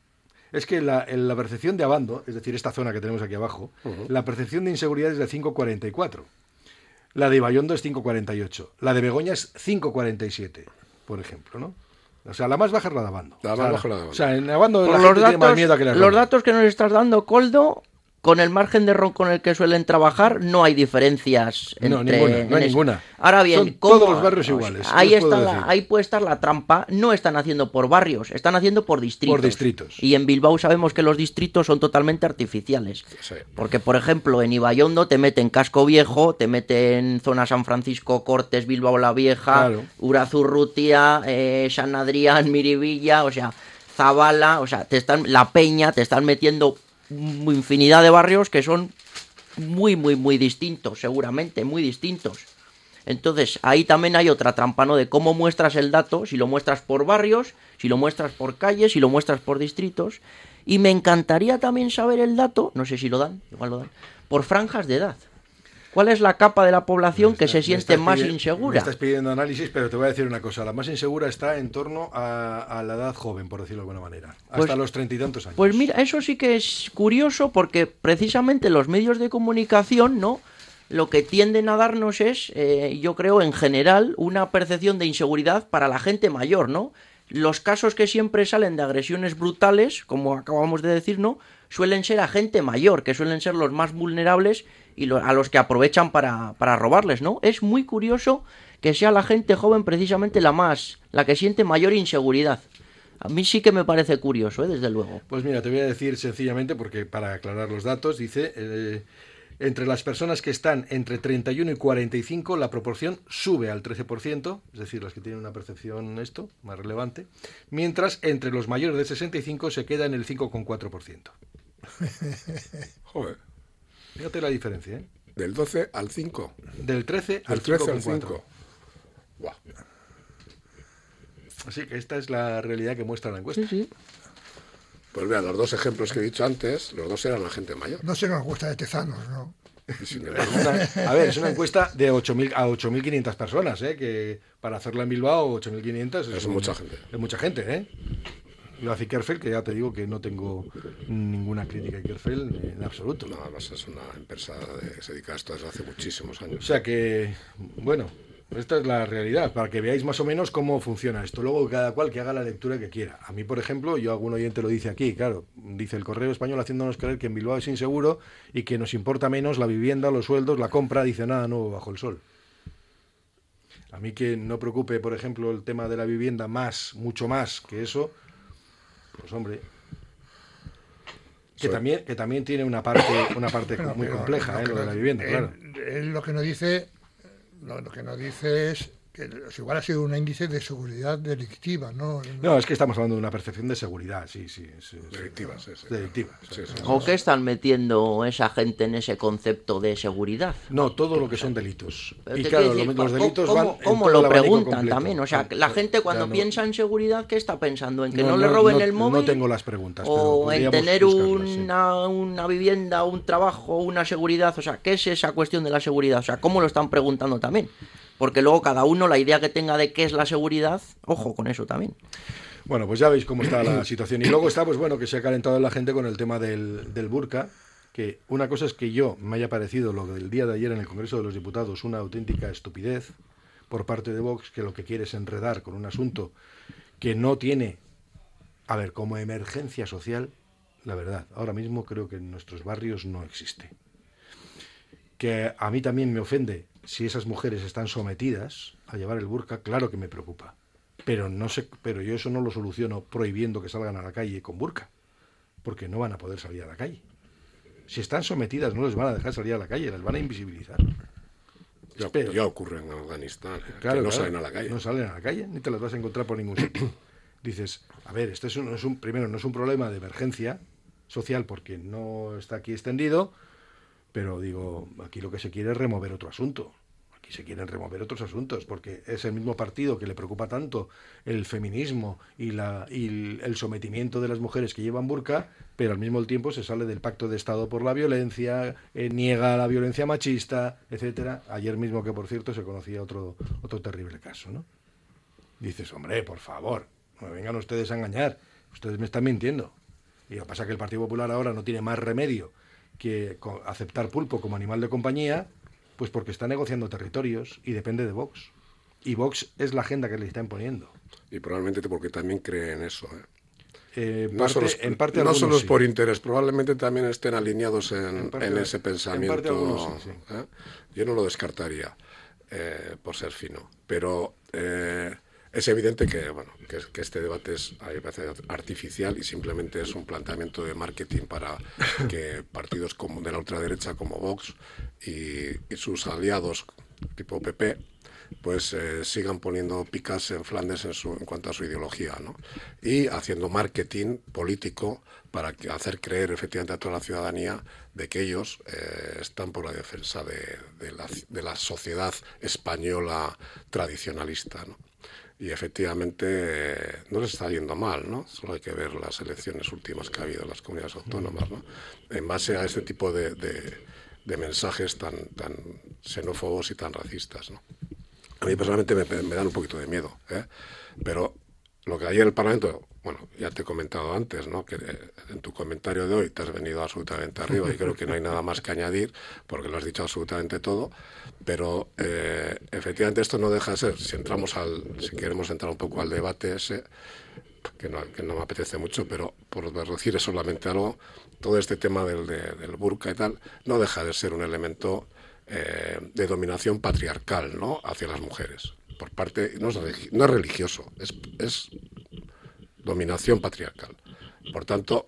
Speaker 2: Es que la, en la percepción de Abando, es decir, esta zona que tenemos aquí abajo,
Speaker 3: Ujú.
Speaker 2: la percepción de inseguridad es de cinco cuarenta y cuatro. La de Ibaiondo es cinco cuarenta y ocho. La de Begoña es cinco cuarenta y siete, por ejemplo, ¿no? O sea, la más baja es la de Abando.
Speaker 3: La
Speaker 2: O
Speaker 3: más
Speaker 2: sea,
Speaker 3: baja es la de Abando.
Speaker 2: O sea, en Abando
Speaker 4: Por
Speaker 2: la
Speaker 4: los
Speaker 2: gente tiene más
Speaker 4: datos,
Speaker 2: miedo a que las
Speaker 4: los
Speaker 2: roben.
Speaker 4: datos que nos estás dando, Coldo, con el margen de error con el que suelen trabajar, no hay diferencias
Speaker 2: No,
Speaker 4: entre...
Speaker 2: ninguna, no hay
Speaker 4: en es-
Speaker 2: ninguna.
Speaker 4: Ahora bien,
Speaker 2: Son
Speaker 4: ¿cómo-
Speaker 2: todos los barrios
Speaker 4: o sea,
Speaker 2: iguales,
Speaker 4: ahí,
Speaker 2: ¿qué os puedo
Speaker 4: está la-
Speaker 2: decir?
Speaker 4: ahí puede estar la trampa. No están haciendo por barrios, están haciendo por distritos.
Speaker 2: Por distritos.
Speaker 4: Y en Bilbao sabemos que los distritos son totalmente artificiales.
Speaker 3: Sí.
Speaker 4: Porque, por ejemplo, en Ibaiondo te meten Casco Viejo, te meten zona San Francisco, Cortes, Bilbao la Vieja,
Speaker 2: Claro.
Speaker 4: Urazurrutia, eh, San Adrián, Miribilla, o sea, Zabala, o sea, te están, La Peña, te están metiendo mm, infinidad de barrios que son muy, muy, muy distintos, seguramente, muy distintos. Entonces, ahí también hay otra trampa, ¿no? De cómo muestras el dato, si lo muestras por barrios, si lo muestras por calles, si lo muestras por distritos. Y me encantaría también saber el dato, no sé si lo dan, igual lo dan, por franjas de edad. ¿Cuál es la capa de la población que se
Speaker 2: Me
Speaker 4: siente
Speaker 2: estás
Speaker 4: más
Speaker 2: pidi- Me
Speaker 4: insegura?
Speaker 2: estás pidiendo análisis, pero te voy a decir una cosa. La más insegura está en torno a, a la edad joven, por decirlo de alguna manera. Hasta
Speaker 4: Pues-
Speaker 2: los treinta y tantos años.
Speaker 4: Pues mira, eso sí que es curioso porque precisamente los medios de comunicación, ¿no? Lo que tienden a darnos es, eh, yo creo, en general, una percepción de inseguridad para la gente mayor, ¿no? Los casos que siempre salen de agresiones brutales, como acabamos de decir, ¿no? Suelen ser a gente mayor, que suelen ser los más vulnerables y lo- a los que aprovechan para, para robarles, ¿no? Es muy curioso que sea la gente joven precisamente la más, la que siente mayor inseguridad. A mí sí que me parece curioso, ¿eh? Desde luego.
Speaker 2: Pues mira, te voy a decir sencillamente, porque para aclarar los datos, dice, eh, entre las personas que están entre treinta y uno y cuarenta y cinco, la proporción sube al trece por ciento, es decir, las que tienen una percepción esto, más relevante, mientras entre los mayores de sesenta y cinco se queda en el cinco coma cuatro por ciento.
Speaker 3: Joder,
Speaker 2: Fíjate la diferencia, ¿eh?
Speaker 3: del doce al cinco.
Speaker 2: Del trece al
Speaker 3: Del trece al
Speaker 2: cinco coma cuatro.
Speaker 3: cinco. Buah.
Speaker 2: Así que esta es la realidad que muestra la encuesta.
Speaker 4: Sí, sí.
Speaker 3: Pues mira, los dos ejemplos que he dicho antes, los dos eran la gente mayor.
Speaker 5: No sé qué nos gusta de tezanos, ¿no?
Speaker 3: Y sin
Speaker 2: Es
Speaker 3: embargo,
Speaker 2: una- a ver, es una encuesta de ocho mil a ocho mil quinientas personas, ¿eh? Que para hacerla en Bilbao, ocho mil quinientas es,
Speaker 3: Es
Speaker 2: un-
Speaker 3: mucha gente.
Speaker 2: Es mucha gente, ¿eh? Lo hace Kerfel, que ya te digo que no tengo ninguna crítica a Kerfel en absoluto.
Speaker 3: no, además es una empresa de- que se dedica a esto desde hace muchísimos
Speaker 2: O
Speaker 3: años.
Speaker 2: sea que, bueno, esta es la realidad, para que veáis más o menos cómo funciona esto. Luego cada cual que haga la lectura que quiera. A mí, por ejemplo, yo algún oyente lo dice aquí, claro, dice el Correo Español haciéndonos creer que en Bilbao es inseguro y que nos importa menos la vivienda, los sueldos, la compra, dice nada nuevo bajo el sol. A mí que no preocupe, por ejemplo, el tema de la vivienda más, mucho más que eso, pues hombre, que
Speaker 3: Sí.
Speaker 2: también, que también tiene una parte, una parte
Speaker 5: Pero-
Speaker 2: muy
Speaker 5: pero
Speaker 2: compleja,
Speaker 5: lo
Speaker 2: ¿eh?
Speaker 5: que
Speaker 2: Lo de
Speaker 5: nos-
Speaker 2: la vivienda,
Speaker 5: él-
Speaker 2: claro.
Speaker 5: él lo que nos dice, lo, lo que nos dice es que igual ha sido un índice de seguridad delictiva, ¿no?
Speaker 2: No, es que estamos hablando de una percepción de seguridad, sí, sí. sí, sí.
Speaker 3: Delictiva, sí, sí.
Speaker 2: Delictiva,
Speaker 3: Sí, sí.
Speaker 4: ¿O qué están metiendo esa gente en ese concepto de seguridad?
Speaker 2: No, todo lo que son delitos.
Speaker 4: Pero
Speaker 2: Y
Speaker 4: te
Speaker 2: claro,
Speaker 4: quiero decir,
Speaker 2: lo- los
Speaker 4: ¿cómo-
Speaker 2: delitos
Speaker 4: ¿cómo,
Speaker 2: van en
Speaker 4: cómo
Speaker 2: todo
Speaker 4: lo
Speaker 2: el abanico
Speaker 4: preguntan
Speaker 2: completo.
Speaker 4: también? O sea, la gente cuando
Speaker 2: Ya no-
Speaker 4: piensa en seguridad, ¿qué está pensando? ¿En que no,
Speaker 2: No,
Speaker 4: le
Speaker 2: no,
Speaker 4: roben
Speaker 2: no-
Speaker 4: el móvil?
Speaker 2: no tengo las preguntas, pero
Speaker 4: ¿O en
Speaker 2: podríamos
Speaker 4: tener
Speaker 2: buscarlas, sí.
Speaker 4: una, una vivienda, un trabajo, una seguridad? O sea, ¿qué es esa cuestión de la seguridad? O sea, ¿cómo lo están preguntando también? Porque luego cada uno, la idea que tenga de qué es la seguridad, ojo con eso también.
Speaker 2: Bueno, pues ya veis cómo está la situación. Y luego está, pues bueno, que se ha calentado la gente con el tema del, del burka, que una cosa es que yo me haya parecido lo del día de ayer en el Congreso de los Diputados una auténtica estupidez por parte de Vox, que lo que quiere es enredar con un asunto que no tiene, a ver, como emergencia social, la verdad, ahora mismo creo que en nuestros barrios no existe. Que a mí también me ofende si esas mujeres están sometidas a llevar el burka, claro que me preocupa. Pero no sé, pero yo eso no lo soluciono prohibiendo que salgan a la calle con burka, porque no van a poder salir a la calle. Si están sometidas, no les van a dejar salir a la calle, las van a invisibilizar.
Speaker 3: Ya,
Speaker 2: Espero.
Speaker 3: ya ocurre en Afganistán, ¿eh?
Speaker 2: Claro,
Speaker 3: que no
Speaker 2: claro,
Speaker 3: salen a la calle.
Speaker 2: No salen a la calle, ni te las vas a encontrar por ningún sitio. Dices, a ver, este es un, es un, primero, no es un problema de emergencia social porque no está aquí extendido, pero digo, aquí lo que se quiere es remover otro asunto. Aquí se quieren remover otros asuntos, porque es el mismo partido que le preocupa tanto el feminismo y, la, y el, el sometimiento de las mujeres que llevan burka, pero al mismo tiempo se sale del pacto de Estado por la violencia, eh, niega la violencia machista, etcétera. Ayer mismo, que por cierto se conocía otro, otro terrible caso, ¿no? Dices, hombre, por favor, no me vengan ustedes a engañar, ustedes me están mintiendo. Y lo que pasa es que el Partido Popular ahora no tiene más remedio que aceptar pulpo como animal de compañía, pues porque está negociando territorios y depende de Vox. Y Vox es la agenda que le está imponiendo.
Speaker 3: Y probablemente porque también cree en eso, ¿eh?
Speaker 2: Eh,
Speaker 3: no
Speaker 2: parte,
Speaker 3: solo es,
Speaker 2: en parte
Speaker 3: no solo es
Speaker 2: sí.
Speaker 3: por interés, probablemente también estén alineados en,
Speaker 2: en, parte,
Speaker 3: en ese pensamiento.
Speaker 2: En parte algunos, sí, sí.
Speaker 3: ¿eh? Yo no lo descartaría, eh, por ser fino. Pero eh, es evidente que, bueno, que, que este debate es, a mí me parece artificial y simplemente es un planteamiento de marketing para que partidos como de la ultraderecha como Vox y, y sus aliados tipo P P pues eh, sigan poniendo picas en Flandes en, su, en cuanto a su ideología, ¿no? Y haciendo marketing político para que, hacer creer efectivamente a toda la ciudadanía de que ellos eh, están por la defensa de, de, la, de la sociedad española tradicionalista, ¿no? Y efectivamente eh, no les está yendo mal, ¿no? Solo hay que ver las elecciones últimas que ha habido en las comunidades autónomas, ¿no? En base a este tipo de, de, de mensajes tan, tan xenófobos y tan racistas, ¿no? A mí personalmente me, me dan un poquito de miedo, ¿eh? Pero lo que ayer el Parlamento, bueno, ya te he comentado antes, ¿no? Que en tu comentario de hoy te has venido absolutamente arriba y creo que no hay nada más que añadir porque lo has dicho absolutamente todo, pero eh, efectivamente esto no deja de ser, si entramos al, si queremos entrar un poco al debate ese, que no, que no me apetece mucho, pero por decir solamente algo, todo este tema del, de, del burka y tal, no deja de ser un elemento eh, de dominación patriarcal, ¿no? Hacia las mujeres. Por parte, no es, no es religioso, es, es dominación patriarcal. Por tanto,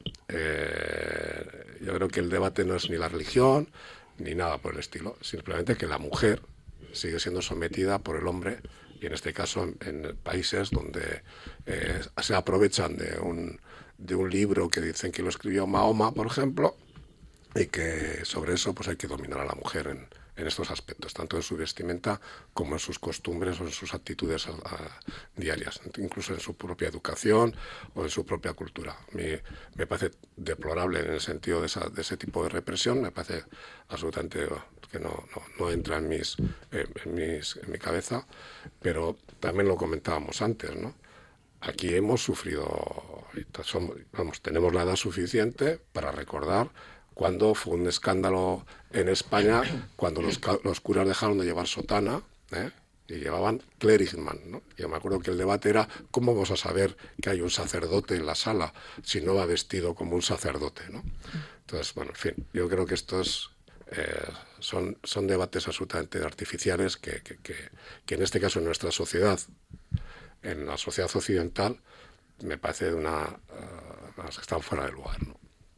Speaker 3: eh, yo creo que el debate no es ni la religión ni nada por el estilo, simplemente que la mujer sigue siendo sometida por el hombre y en este caso en, en países donde eh, se aprovechan de un, de un libro que dicen que lo escribió Mahoma, por ejemplo, y que sobre eso pues hay que dominar a la mujer en, en estos aspectos, tanto en su vestimenta como en sus costumbres o en sus actitudes a, a, diarias, incluso en su propia educación o en su propia cultura. A mí me parece deplorable en el sentido de, esa, de ese tipo de represión, me parece absolutamente que no, no, no entra en, mis, eh, en, mis, en mi cabeza, pero también lo comentábamos antes, ¿no? Aquí hemos sufrido, somos, vamos, tenemos la edad suficiente para recordar cuando fue un escándalo en España, cuando los, los curas dejaron de llevar sotana, ¿eh? Y llevaban clergyman, ¿no? Yo me acuerdo que el debate era cómo vamos a saber que hay un sacerdote en la sala si no va vestido como un sacerdote, ¿no? Entonces, bueno, en fin, yo creo que estos eh, son, son debates absolutamente artificiales que, que, que, que en este caso en nuestra sociedad, en la sociedad occidental, me parece de una, uh, que están fuera de lugar, ¿no?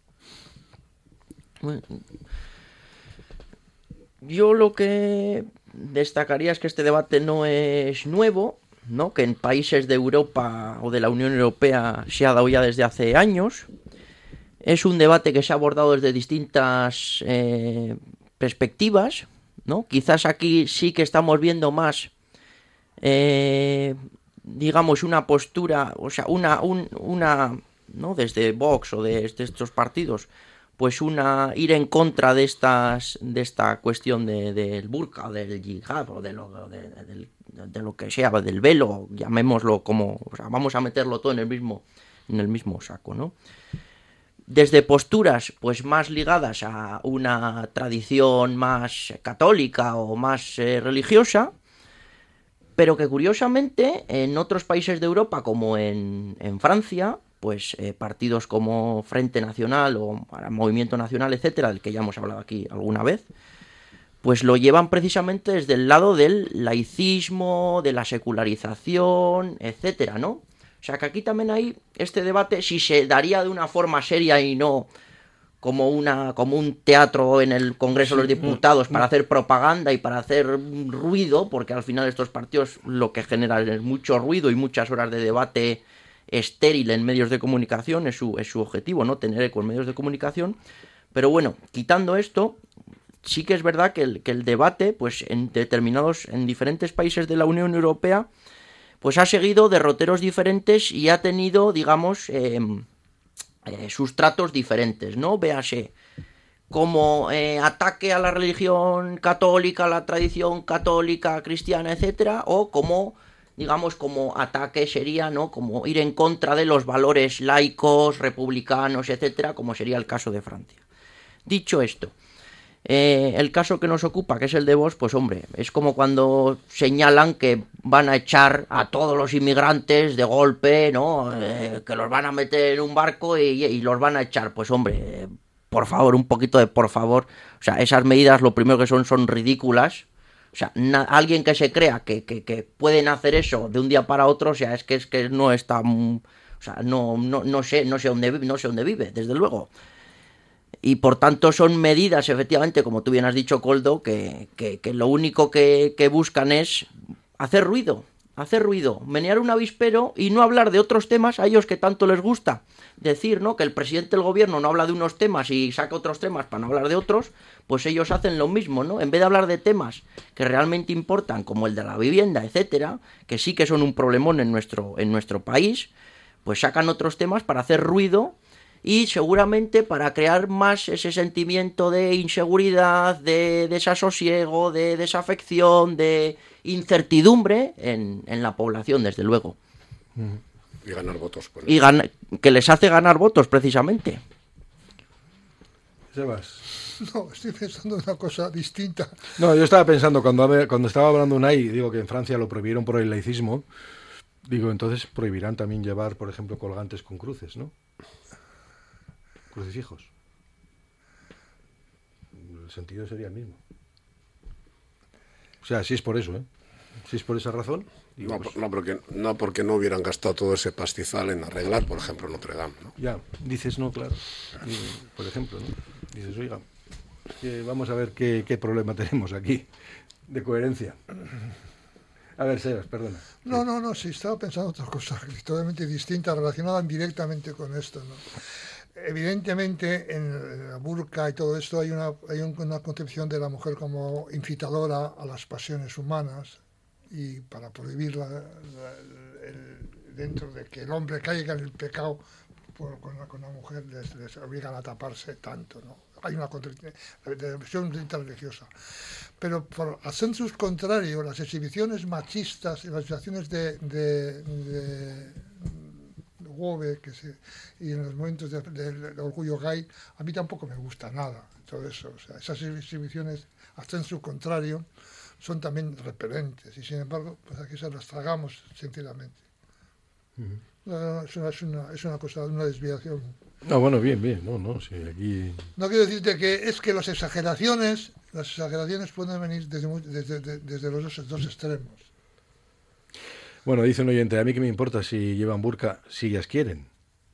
Speaker 4: Yo lo que destacaría es que este debate no es nuevo, ¿no? Que en países de Europa o de la Unión Europea se ha dado ya desde hace años. Es un debate que se ha abordado desde distintas eh, perspectivas, ¿no? Quizás aquí sí que estamos viendo más, eh, digamos, una postura, o sea, una, un, una, ¿no? Desde Vox o de, de estos partidos, pues una ir en contra de estas de esta cuestión de, del burka o del yihad o de lo, de, de, de lo que sea, del velo, llamémoslo como, o sea, vamos a meterlo todo en el mismo en el mismo saco, ¿no? Desde posturas pues más ligadas a una tradición más católica o más eh, religiosa, pero que curiosamente en otros países de Europa como en, en Francia, pues eh, partidos como Frente Nacional o Movimiento Nacional, etcétera, del que ya hemos hablado aquí alguna vez, pues lo llevan precisamente desde el lado del laicismo, de la secularización, etcétera, ¿no? O sea que aquí también hay este debate, si se daría de una forma seria y no como una como un teatro en el Congreso de los Diputados para hacer propaganda y para hacer ruido, porque al final estos partidos lo que generan es mucho ruido y muchas horas de debate estéril en medios de comunicación, es su, es su objetivo, ¿no? Tener eco en medios de comunicación. Pero bueno, quitando esto, sí que es verdad que el, que el debate, pues en determinados, en diferentes países de la Unión Europea, pues ha seguido derroteros diferentes y ha tenido, digamos, eh, eh, sustratos diferentes, ¿no? Véase, como eh, ataque a la religión católica, a la tradición católica, cristiana, etcétera, o como, digamos, como ataque sería, ¿no? Como ir en contra de los valores laicos, republicanos, etcétera, como sería el caso de Francia. Dicho esto, eh, el caso que nos ocupa, que es el de Vox, pues hombre, es como cuando señalan que van a echar a todos los inmigrantes de golpe, ¿no? Eh, que los van a meter en un barco y, y los van a echar. Pues hombre, eh, por favor, un poquito de por favor. O sea, esas medidas lo primero que son son ridículas. O sea, na- alguien que se crea que, que, que pueden hacer eso de un día para otro, o sea, es que es que no está, o sea, no, no, no sé, no sé dónde vive, no sé dónde vive, desde luego. Y por tanto son medidas, efectivamente, como tú bien has dicho, Koldo, que, que, que lo único que, que buscan es hacer ruido, hacer ruido, menear un avispero y no hablar de otros temas a ellos que tanto les gusta. Decir, ¿no?, que el presidente del gobierno no habla de unos temas y saca otros temas para no hablar de otros, pues ellos hacen lo mismo, ¿no? En vez de hablar de temas que realmente importan, como el de la vivienda, etcétera, que sí que son un problemón en nuestro, en nuestro país, pues sacan otros temas para hacer ruido y seguramente para crear más ese sentimiento de inseguridad, de desasosiego, de desafección, de incertidumbre en, en la población, desde luego.
Speaker 3: Y ganar votos. Pues.
Speaker 4: Y gan- que les hace ganar votos, precisamente.
Speaker 2: Sebas.
Speaker 5: No, estoy pensando en una cosa distinta.
Speaker 2: No, yo estaba pensando, cuando, habe- cuando estaba hablando Unai, digo que en Francia lo prohibieron por el laicismo, digo, entonces prohibirán también llevar, por ejemplo, colgantes con cruces, ¿no? Crucifijos. El sentido sería el mismo. O sea, si es por eso, ¿eh? Si es por esa razón. Digo,
Speaker 3: No,
Speaker 2: pues,
Speaker 3: no, porque, no porque no hubieran gastado todo ese pastizal en arreglar, por ejemplo, Notre Dame, ¿no?
Speaker 2: ya, dices no, claro. Digo, por ejemplo, ¿no? Dices, oiga, que vamos a ver qué, qué problema tenemos aquí de coherencia. A ver, Sebas, perdona.
Speaker 5: No, no, no, sí, estaba pensando otra cosa totalmente distinta, relacionada directamente con esto, ¿no? Evidentemente, en la burka y todo esto hay una, hay un- una concepción de la mujer como incitadora a las pasiones humanas, y para prohibirla la- el- dentro de que el hombre caiga en el pecado por- con, la, con la mujer les, les obligan a taparse tanto, ¿no? Hay una concepción de visión religiosa. Pero por asensus contrario, las exhibiciones machistas y las situaciones de, de, de Wobe, que se, y en los momentos del de, de orgullo gay, a mí tampoco me gusta nada todo eso. O sea, esas exhibiciones, a sensu contrario, son también repelentes, y sin embargo, pues aquí se las tragamos, sinceramente. Uh-huh. No, no, es, una, es, una, es una cosa, una desviación.
Speaker 2: No, bueno, bien, bien, no, no, sí, aquí...
Speaker 5: No quiero decirte que es que las exageraciones, las exageraciones pueden venir desde, desde, desde, desde los dos, dos extremos.
Speaker 2: Bueno, dice un oyente, a mí que me importa si llevan burka, si ellas quieren.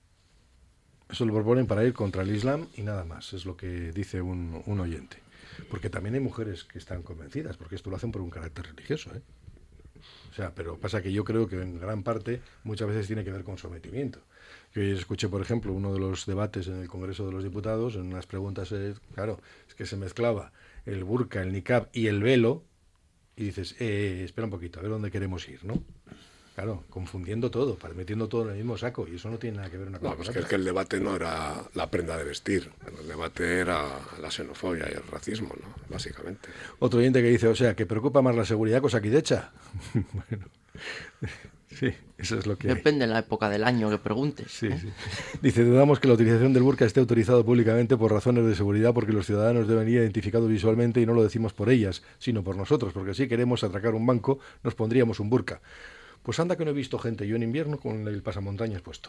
Speaker 2: Eso lo proponen para ir contra el Islam y nada más, es lo que dice un, un oyente. Porque también hay mujeres que están convencidas, porque esto lo hacen por un carácter religioso, ¿eh? O sea, pero pasa que yo creo que en gran parte muchas veces tiene que ver con sometimiento. Yo ayer escuché, por ejemplo, uno de los debates en el Congreso de los Diputados, en unas preguntas, eh, claro, es que se mezclaba el burka, el niqab y el velo, y dices, eh, espera un poquito, a ver dónde queremos ir, ¿no? Claro, confundiendo todo, metiendo todo en el mismo saco, y eso no tiene nada que ver una cosa
Speaker 3: No, pues
Speaker 2: con
Speaker 3: que
Speaker 2: otra.
Speaker 3: es que el debate no era la prenda de vestir, el debate era la xenofobia y el racismo, ¿no? Básicamente.
Speaker 2: Otro oyente que dice, o sea, que preocupa más la seguridad que Osakidetza. Bueno, sí, eso es lo que
Speaker 4: Depende
Speaker 2: hay.
Speaker 4: de la época del año que preguntes.
Speaker 2: Sí,
Speaker 4: ¿eh?
Speaker 2: sí. Dice, dudamos que la utilización del burka esté autorizado públicamente por razones de seguridad, porque los ciudadanos deben ir identificados visualmente y no lo decimos por ellas, sino por nosotros, porque si queremos atracar un banco, nos pondríamos un burka. Pues anda que no he visto gente yo en invierno con el pasamontañas puesto.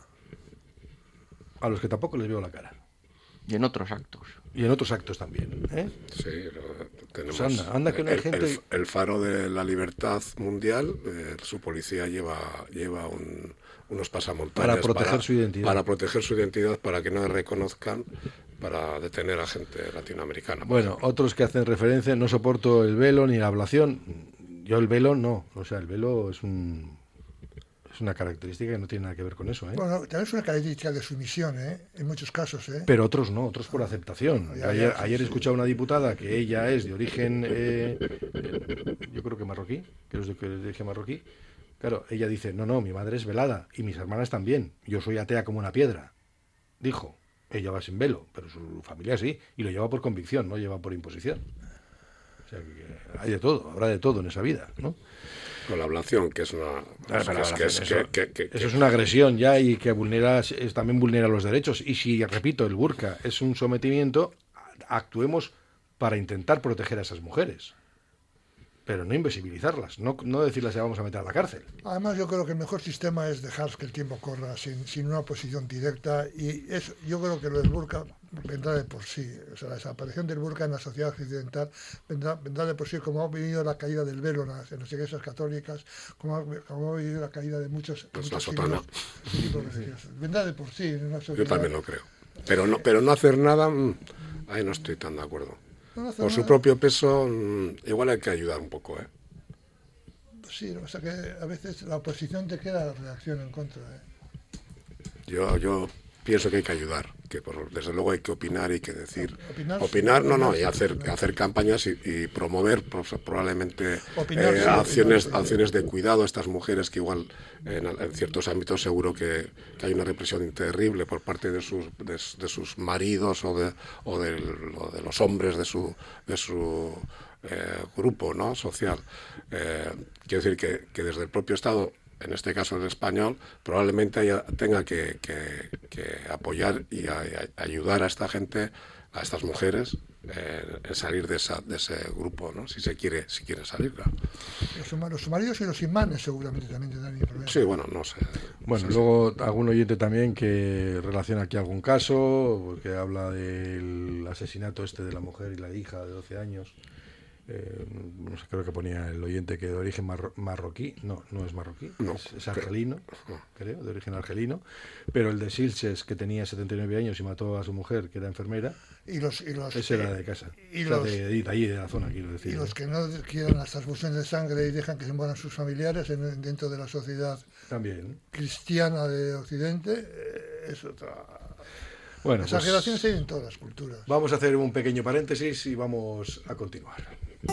Speaker 2: A los que tampoco les veo la cara.
Speaker 4: Y en otros actos.
Speaker 2: Y en otros actos también, ¿eh?
Speaker 3: Sí, tenemos...
Speaker 2: Pues anda, anda que no hay
Speaker 3: el,
Speaker 2: gente...
Speaker 3: El, el faro de la libertad mundial, eh, su policía lleva, lleva un, unos pasamontañas
Speaker 2: para proteger
Speaker 3: para,
Speaker 2: su identidad.
Speaker 3: Para proteger su identidad, para que no le reconozcan, para detener a gente latinoamericana.
Speaker 2: Bueno,
Speaker 3: ejemplo.
Speaker 2: Otros que hacen referencia, no soporto el velo ni la ablación. Yo el velo no, o sea, el velo es un es una característica que no tiene nada que ver con eso, ¿eh?
Speaker 5: Bueno, también es una característica de sumisión, ¿eh? En muchos casos, ¿eh?
Speaker 2: Pero otros no, otros por aceptación.
Speaker 5: Ya, ya,
Speaker 2: ayer
Speaker 5: sí,
Speaker 2: ayer
Speaker 5: sí.
Speaker 2: he escuchado a una diputada que ella es de origen, eh, eh, yo creo que marroquí, que es de, que es de origen marroquí. Claro, ella dice, no, no, mi madre es velada y mis hermanas también. Yo soy atea como una piedra. Dijo, ella va sin velo, pero su familia sí, y lo lleva por convicción, no lleva por imposición. O sea, que hay de todo, habrá de todo en esa vida, ¿no?
Speaker 3: Con la ablación, que es una...
Speaker 2: Claro,
Speaker 3: que es, que es,
Speaker 2: eso,
Speaker 3: que, que, que,
Speaker 2: eso es una agresión ya y que vulnera, es, también vulnera los derechos. Y si, repito, el burka es un sometimiento, actuemos para intentar proteger a esas mujeres. Pero no invisibilizarlas, no, no decirles que vamos a meter a la cárcel.
Speaker 5: Además, yo creo que el mejor sistema es dejar que el tiempo corra sin, sin una oposición directa. Y eso, yo creo que lo del burka vendrá de por sí. O sea, la desaparición del burka en la sociedad occidental vendrá, vendrá de por sí, como ha venido la caída del velo en las, en las iglesias católicas, como ha, como ha venido la caída de muchos, de
Speaker 3: pues
Speaker 5: muchos
Speaker 3: la sotana.
Speaker 5: siglos religiosos. Vendrá de por sí en una sociedad.
Speaker 3: Yo también lo creo. Pero no, pero no hacer nada, mmm, ahí no estoy tan de acuerdo.
Speaker 5: No
Speaker 3: Por su propio peso, mmm, igual hay que ayudar un poco, ¿eh?
Speaker 5: Sí, o sea que a veces la oposición te queda la reacción en contra, ¿eh?
Speaker 3: Yo, yo pienso que hay que ayudar, que por, desde luego hay que opinar y que decir...
Speaker 5: Opinar,
Speaker 3: opinar
Speaker 5: sí,
Speaker 3: no, no,
Speaker 5: opinar,
Speaker 3: y
Speaker 5: sí,
Speaker 3: hacer,
Speaker 5: opinar.
Speaker 3: hacer campañas y, y promover pues, probablemente
Speaker 5: Opinar,
Speaker 3: eh,
Speaker 5: sí,
Speaker 3: acciones,
Speaker 5: opinar, sí.
Speaker 3: acciones de cuidado a estas mujeres que igual en, en ciertos ámbitos seguro que, que hay una represión terrible por parte de sus, de, de sus maridos o de, o de, o de los hombres de su... De su Eh, grupo, ¿no?, social. Eh, quiero decir que, que desde el propio Estado, en este caso el español, probablemente haya, tenga que, que, que apoyar y a, a ayudar a esta gente, a estas mujeres, eh, en salir de, esa, de ese grupo, ¿no?, si se quiere, si quiere salir, claro.
Speaker 5: Los, suma- los sumarios y los imanes seguramente también tendrán problemas.
Speaker 3: Sí, bueno, no sé.
Speaker 2: Bueno,
Speaker 3: Sí,
Speaker 2: luego algún oyente también que relaciona aquí algún caso, que habla del asesinato este de la mujer y la hija de doce años. Eh, no sé, creo que ponía el oyente que de origen marro- marroquí, no, no es marroquí,
Speaker 3: No,
Speaker 2: es, es argelino,
Speaker 3: no.
Speaker 2: creo, de origen argelino, pero el de Silches, que tenía setenta y nueve años y mató a su mujer, que era enfermera,
Speaker 5: Y los, y los,
Speaker 2: ese era de casa,
Speaker 5: y
Speaker 2: o sea,
Speaker 5: los-
Speaker 2: de, de ahí, de la zona, quiero decir.
Speaker 5: y
Speaker 2: ¿no?
Speaker 5: los que no quieran las transfusiones de sangre y dejan que se mueran sus familiares en- dentro de la sociedad
Speaker 2: También.
Speaker 5: cristiana de Occidente, eh, es otra...
Speaker 2: Bueno,
Speaker 5: Esas
Speaker 2: pues,
Speaker 5: relaciones hay en todas las culturas.
Speaker 2: vamos a hacer un pequeño paréntesis y vamos a continuar.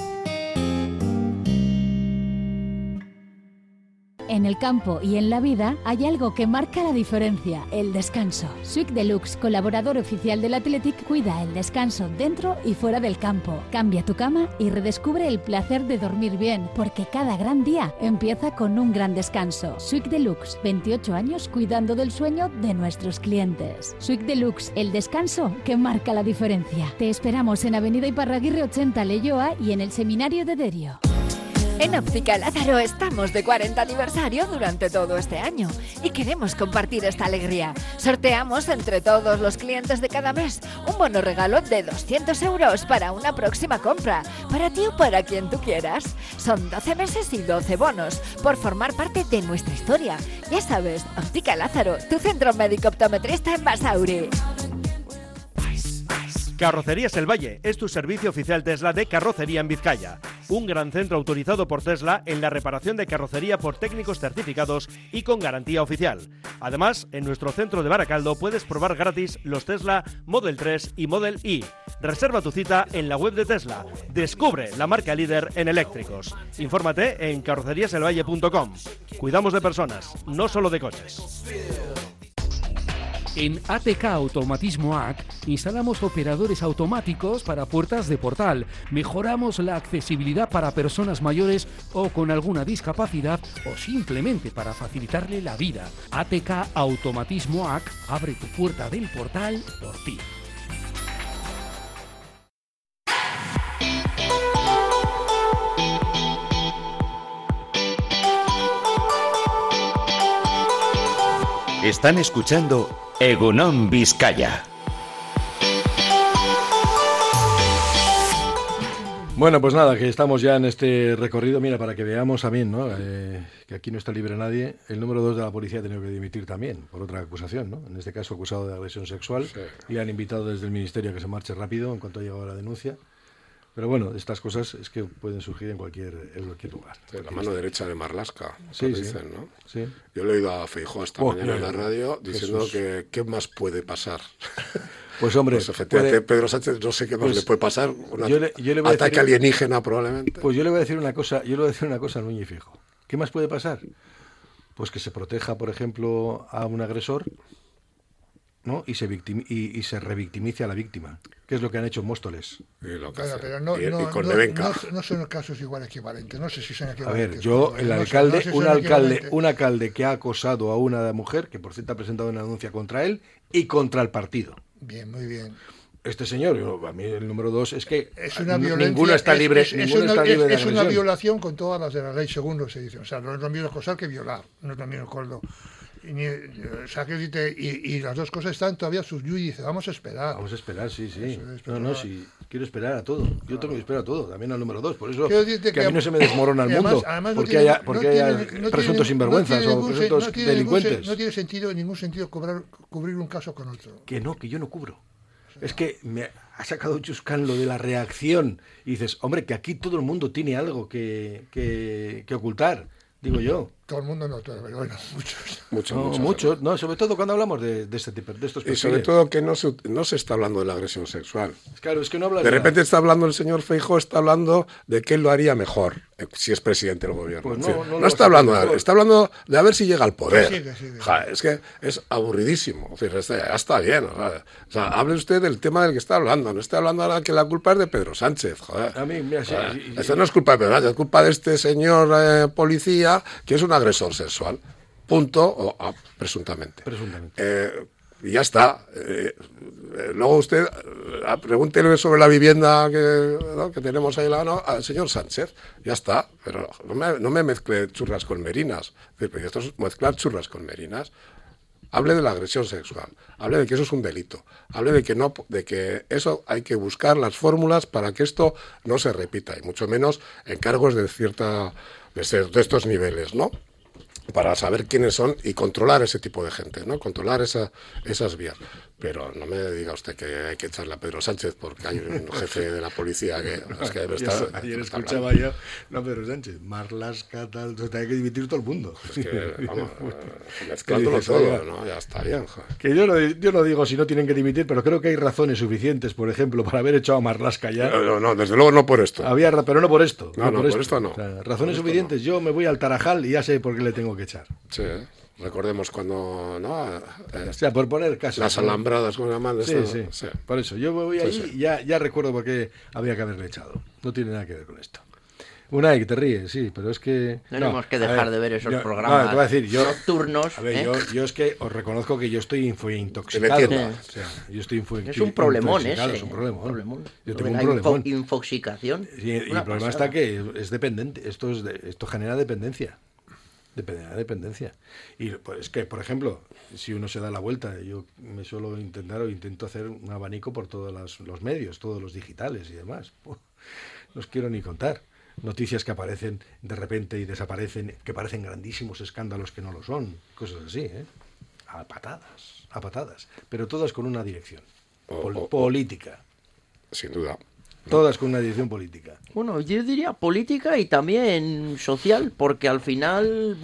Speaker 6: En el campo y en la vida hay algo que marca la diferencia, el descanso. Swick Deluxe, colaborador oficial del Athletic, cuida el descanso dentro y fuera del campo. Cambia tu cama y redescubre el placer de dormir bien, porque cada gran día empieza con un gran descanso. Swick Deluxe, veintiocho años cuidando del sueño de nuestros clientes. Swick Deluxe, el descanso que marca la diferencia. Te esperamos en Avenida Iparraguirre ochenta, Leioa, y en el Seminario de Derio.
Speaker 7: En Óptica Lázaro estamos de cuarenta aniversario durante todo este año y queremos compartir esta alegría. Sorteamos entre todos los clientes de cada mes un bono regalo de doscientos euros para una próxima compra, para ti o para quien tú quieras. Son doce meses y doce bonos por formar parte de nuestra historia. Ya sabes, Óptica Lázaro, tu centro médico optometrista en Basauri.
Speaker 12: Carrocerías El Valle es tu servicio oficial Tesla de carrocería en Vizcaya. Un gran centro autorizado por Tesla en la reparación de carrocería por técnicos certificados y con garantía oficial. Además, en nuestro centro de Baracaldo puedes probar gratis los Tesla Model tres y Model Y. Reserva tu cita en la web de Tesla. Descubre la marca líder en eléctricos. Infórmate en carrocerías el valle punto com. Cuidamos de personas, no solo de coches.
Speaker 10: En A T K Automatismo A C instalamos operadores automáticos para puertas de portal, mejoramos la accesibilidad para personas mayores o con alguna discapacidad o simplemente para facilitarle la vida. A T K Automatismo A C abre tu puerta del portal por ti.
Speaker 13: Están escuchando Egunon Vizcaya.
Speaker 2: Bueno, pues nada, que estamos ya en este recorrido, mira, para que veamos también, ¿no? Eh, que aquí no está libre nadie. El número dos de la policía ha tenido que dimitir también por otra acusación, ¿no? En este caso acusado de agresión sexual. Sí. Y han invitado desde el Ministerio a que se marche rápido en cuanto ha llegado la denuncia. Pero bueno, estas cosas es que pueden surgir en cualquier, en cualquier lugar.
Speaker 3: Sí, la mano derecha de Marlaska,
Speaker 2: sí, sí.
Speaker 3: dicen, ¿no?
Speaker 2: Sí.
Speaker 3: Yo le he oído a Feijóo esta
Speaker 2: oh,
Speaker 3: mañana
Speaker 2: no,
Speaker 3: en la radio diciendo
Speaker 2: Jesús.
Speaker 3: que qué más puede pasar.
Speaker 2: Pues hombre,
Speaker 3: pues efectivamente
Speaker 2: puede...
Speaker 3: Pedro Sánchez no sé qué más
Speaker 2: pues,
Speaker 3: le puede pasar, un
Speaker 2: yo le, yo le voy
Speaker 3: ataque
Speaker 2: a decir...
Speaker 3: alienígena probablemente.
Speaker 2: Pues yo le voy a decir una cosa, yo le voy a decir una cosa a Núñez Feijóo. ¿Qué más puede pasar? Pues que se proteja, por ejemplo, a un agresor, ¿no? Y se victim... y, y se revictimice a la víctima, que es lo que han hecho en Móstoles.
Speaker 3: Y lo que
Speaker 5: Pero,
Speaker 3: hace.
Speaker 5: pero no,
Speaker 3: y,
Speaker 5: no,
Speaker 3: y con
Speaker 5: no,
Speaker 3: Nevenka.
Speaker 5: no, no son casos igual equivalentes, no sé si son
Speaker 2: A
Speaker 5: equivalentes.
Speaker 2: ver, yo, el
Speaker 5: no
Speaker 2: alcalde,
Speaker 5: sé, no sé si
Speaker 2: un
Speaker 5: son
Speaker 2: alcalde,
Speaker 5: equivalentes.
Speaker 2: un alcalde que ha acosado a una mujer, que por cierto ha presentado una denuncia contra él y contra el partido.
Speaker 5: Bien, muy bien.
Speaker 2: Este señor, yo, a mí el número dos es que
Speaker 5: es una
Speaker 2: n-
Speaker 5: violencia,
Speaker 2: ninguno está libre,
Speaker 5: es, es,
Speaker 2: ninguno
Speaker 5: es
Speaker 2: está
Speaker 5: una,
Speaker 2: libre
Speaker 5: es,
Speaker 2: de
Speaker 5: es una
Speaker 2: agresión.
Speaker 5: violación con todas las de la ley, según se dice. O sea, no es lo mismo acosar que violar, no es lo mismo coldo. Y, ni, o sea, que dice, y, y las dos cosas están todavía sus y dice, vamos a esperar.
Speaker 2: Vamos a esperar, sí, sí.
Speaker 5: Eso es,
Speaker 2: no, no, sí, quiero esperar a todo. Yo tengo que esperar a todo, también al número dos. Por eso
Speaker 5: que,
Speaker 2: que a mí no se me desmorona el
Speaker 5: además,
Speaker 2: mundo,
Speaker 5: además
Speaker 2: porque
Speaker 5: no tiene,
Speaker 2: haya, porque
Speaker 5: no
Speaker 2: haya
Speaker 5: tiene, no
Speaker 2: presuntos
Speaker 5: tiene,
Speaker 2: sinvergüenzas
Speaker 5: no
Speaker 2: o presuntos
Speaker 5: no tiene
Speaker 2: delincuentes.
Speaker 5: Ningún, no tiene sentido, en ningún sentido cobrar, cubrir un caso con otro.
Speaker 2: Que no, que yo no cubro. Es que me ha sacado Chuscan lo de la reacción. Y dices, hombre, que aquí todo el mundo tiene algo que, que, que ocultar, digo yo.
Speaker 5: Todo el mundo no, todo, pero bueno, muchos.
Speaker 3: Mucho,
Speaker 2: no,
Speaker 3: muchos,
Speaker 2: muchos, no, sobre todo cuando hablamos de, de este tipo, de estos
Speaker 3: Y
Speaker 2: perfiles.
Speaker 3: sobre todo que no se, no se está hablando de la agresión sexual.
Speaker 2: Claro, es que no habla
Speaker 3: de repente está hablando el señor Feijóo, está hablando de que él lo haría mejor eh, si es presidente del gobierno.
Speaker 2: Pues no,
Speaker 3: en fin,
Speaker 2: no
Speaker 3: no está hablando, de,
Speaker 2: mejor.
Speaker 3: está hablando de a ver si llega al poder.
Speaker 5: Sigue, sigue.
Speaker 3: Ja, es que es aburridísimo. O sea, ya está bien. O sea, o sea, hable usted del tema del que está hablando. No está hablando ahora que la culpa es de Pedro Sánchez. Joder.
Speaker 2: A mí, mira, sí,
Speaker 3: Joder.
Speaker 2: sí,
Speaker 3: Esto no es culpa de Pedro Sánchez, es culpa de este señor eh, policía que es un agresor sexual. Punto, o ah, presuntamente.
Speaker 2: Presuntamente.
Speaker 3: Eh, y ya está. Eh, eh, luego usted eh, pregúntele sobre la vivienda que, ¿no? que tenemos ahí la, ¿no? al señor Sánchez. Ya está. Pero no me, no me mezcle churras con merinas. Es decir, esto es mezclar churras con merinas. Hable de la agresión sexual. Hable de que eso es un delito. Hable de que no, de que eso hay que buscar las fórmulas para que esto no se repita. Y mucho menos en cargos de cierta de, ser, de estos niveles, ¿no? Para saber quiénes son y controlar ese tipo de gente, ¿no? Controlar esa, esas vías. Pero no me diga usted que hay que echarle a Pedro Sánchez porque hay un jefe de la policía que... Es que me está,
Speaker 2: Eso, ayer
Speaker 3: está
Speaker 2: escuchaba
Speaker 3: hablando.
Speaker 2: yo, no Pedro Sánchez, Marlaska, tal, o sea, hay que dimitir todo el mundo.
Speaker 3: Es que, vamos, mezclándolo
Speaker 2: dices,
Speaker 3: todo,
Speaker 2: oiga,
Speaker 3: ¿no? Ya está bien, joder.
Speaker 2: Que yo no, yo no digo si no tienen que dimitir, pero creo que hay razones suficientes, por ejemplo, para haber echado a Marlaska ya.
Speaker 3: No, no, no, desde luego no por esto.
Speaker 2: Había, ra- pero no por esto.
Speaker 3: No, no, por esto no.
Speaker 2: O sea, razones
Speaker 3: Por esto
Speaker 2: suficientes.
Speaker 3: no.
Speaker 2: Yo me voy al Tarajal y ya sé por qué le tengo que echar.
Speaker 3: Sí, recordemos cuando, ¿no? Eh,
Speaker 2: O sea, por poner casos.
Speaker 3: las
Speaker 2: ¿no?
Speaker 3: alambradas, ¿cómo se llaman?
Speaker 2: Sí,
Speaker 3: Esto,
Speaker 2: sí,
Speaker 3: sí.
Speaker 2: Por eso, yo me voy
Speaker 3: Sí,
Speaker 2: ahí
Speaker 3: sí.
Speaker 2: y ya, ya recuerdo por qué había que haberle echado. No tiene nada que ver con esto. Unai, que te ríes, sí, pero es que...
Speaker 4: Tenemos
Speaker 2: no,
Speaker 4: que
Speaker 2: a
Speaker 4: dejar de ver esos
Speaker 2: yo-
Speaker 4: programas
Speaker 2: no, te voy a decir, yo,
Speaker 4: nocturnos.
Speaker 2: A ver,
Speaker 4: ¿eh?
Speaker 2: yo, yo es que os reconozco que yo estoy infointoxicado.
Speaker 3: Te metiendo.
Speaker 2: O sea, yo estoy info,
Speaker 4: Es un problemón ese.
Speaker 2: intoxicado, Es un problemón.
Speaker 4: problemón.
Speaker 2: Yo
Speaker 4: Lo
Speaker 2: tengo
Speaker 4: de
Speaker 2: un
Speaker 4: la
Speaker 2: problemón.
Speaker 4: info- infoxicación.
Speaker 2: Sí, y el
Speaker 4: Una
Speaker 2: problema
Speaker 4: pasada.
Speaker 2: está que es dependiente. Esto, es de- esto genera dependencia. Dependerá dependencia. Y pues, es que, por ejemplo, si uno se da la vuelta, yo me suelo intentar o intento hacer un abanico por todos los, los medios, todos los digitales y demás. Uf, no os quiero ni contar. Noticias que aparecen de repente y desaparecen, que parecen grandísimos escándalos que no lo son. Cosas así, ¿eh? A patadas, a patadas. Pero todas con una dirección.
Speaker 3: O-
Speaker 2: Pol-
Speaker 3: o- o-
Speaker 2: política.
Speaker 3: Sin duda.
Speaker 2: Todas con una dirección política.
Speaker 4: Bueno, yo diría política y también social, porque al final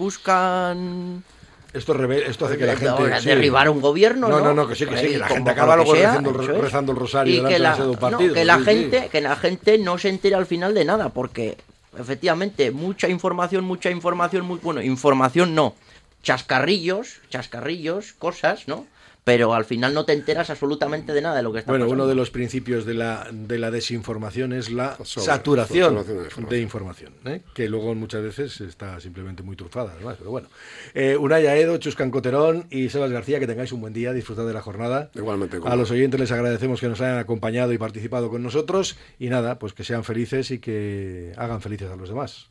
Speaker 4: buscan
Speaker 2: Esto, reve- esto hace que la gente...
Speaker 4: ahora,
Speaker 2: sí.
Speaker 4: derribar un gobierno,
Speaker 2: No,
Speaker 4: ¿no?
Speaker 2: no, no, que sí, que sí,
Speaker 4: Eh,
Speaker 2: que la
Speaker 4: como
Speaker 2: gente
Speaker 4: con
Speaker 2: acaba
Speaker 4: lo que
Speaker 2: luego
Speaker 4: sea,
Speaker 2: rezando, el-
Speaker 4: eso es.
Speaker 2: rezando el rosario
Speaker 4: Y
Speaker 2: delante
Speaker 4: que
Speaker 2: de la
Speaker 4: la,
Speaker 2: sede de un
Speaker 4: no,
Speaker 2: partido.
Speaker 4: que la
Speaker 2: sí, sí.
Speaker 4: gente, que la gente no se entere al final de nada, porque efectivamente mucha información, mucha información, muy bueno, información no, chascarrillos, chascarrillos, cosas, ¿no? Pero al final no te enteras absolutamente de nada de lo que está
Speaker 2: Bueno,
Speaker 4: pasando.
Speaker 2: uno de los principios de la, de la desinformación es la
Speaker 3: Sobre-
Speaker 2: saturación
Speaker 3: saturación de información.
Speaker 2: de información, ¿eh? Que luego muchas veces está simplemente muy trufada, además, pero bueno. Eh, Unai Aedo, Chuscan Coterón y Sebas García, que tengáis un buen día, disfrutad de la jornada.
Speaker 3: Igualmente.
Speaker 2: A los oyentes les agradecemos que nos hayan acompañado y participado con nosotros y nada, pues que sean felices y que hagan felices a los demás.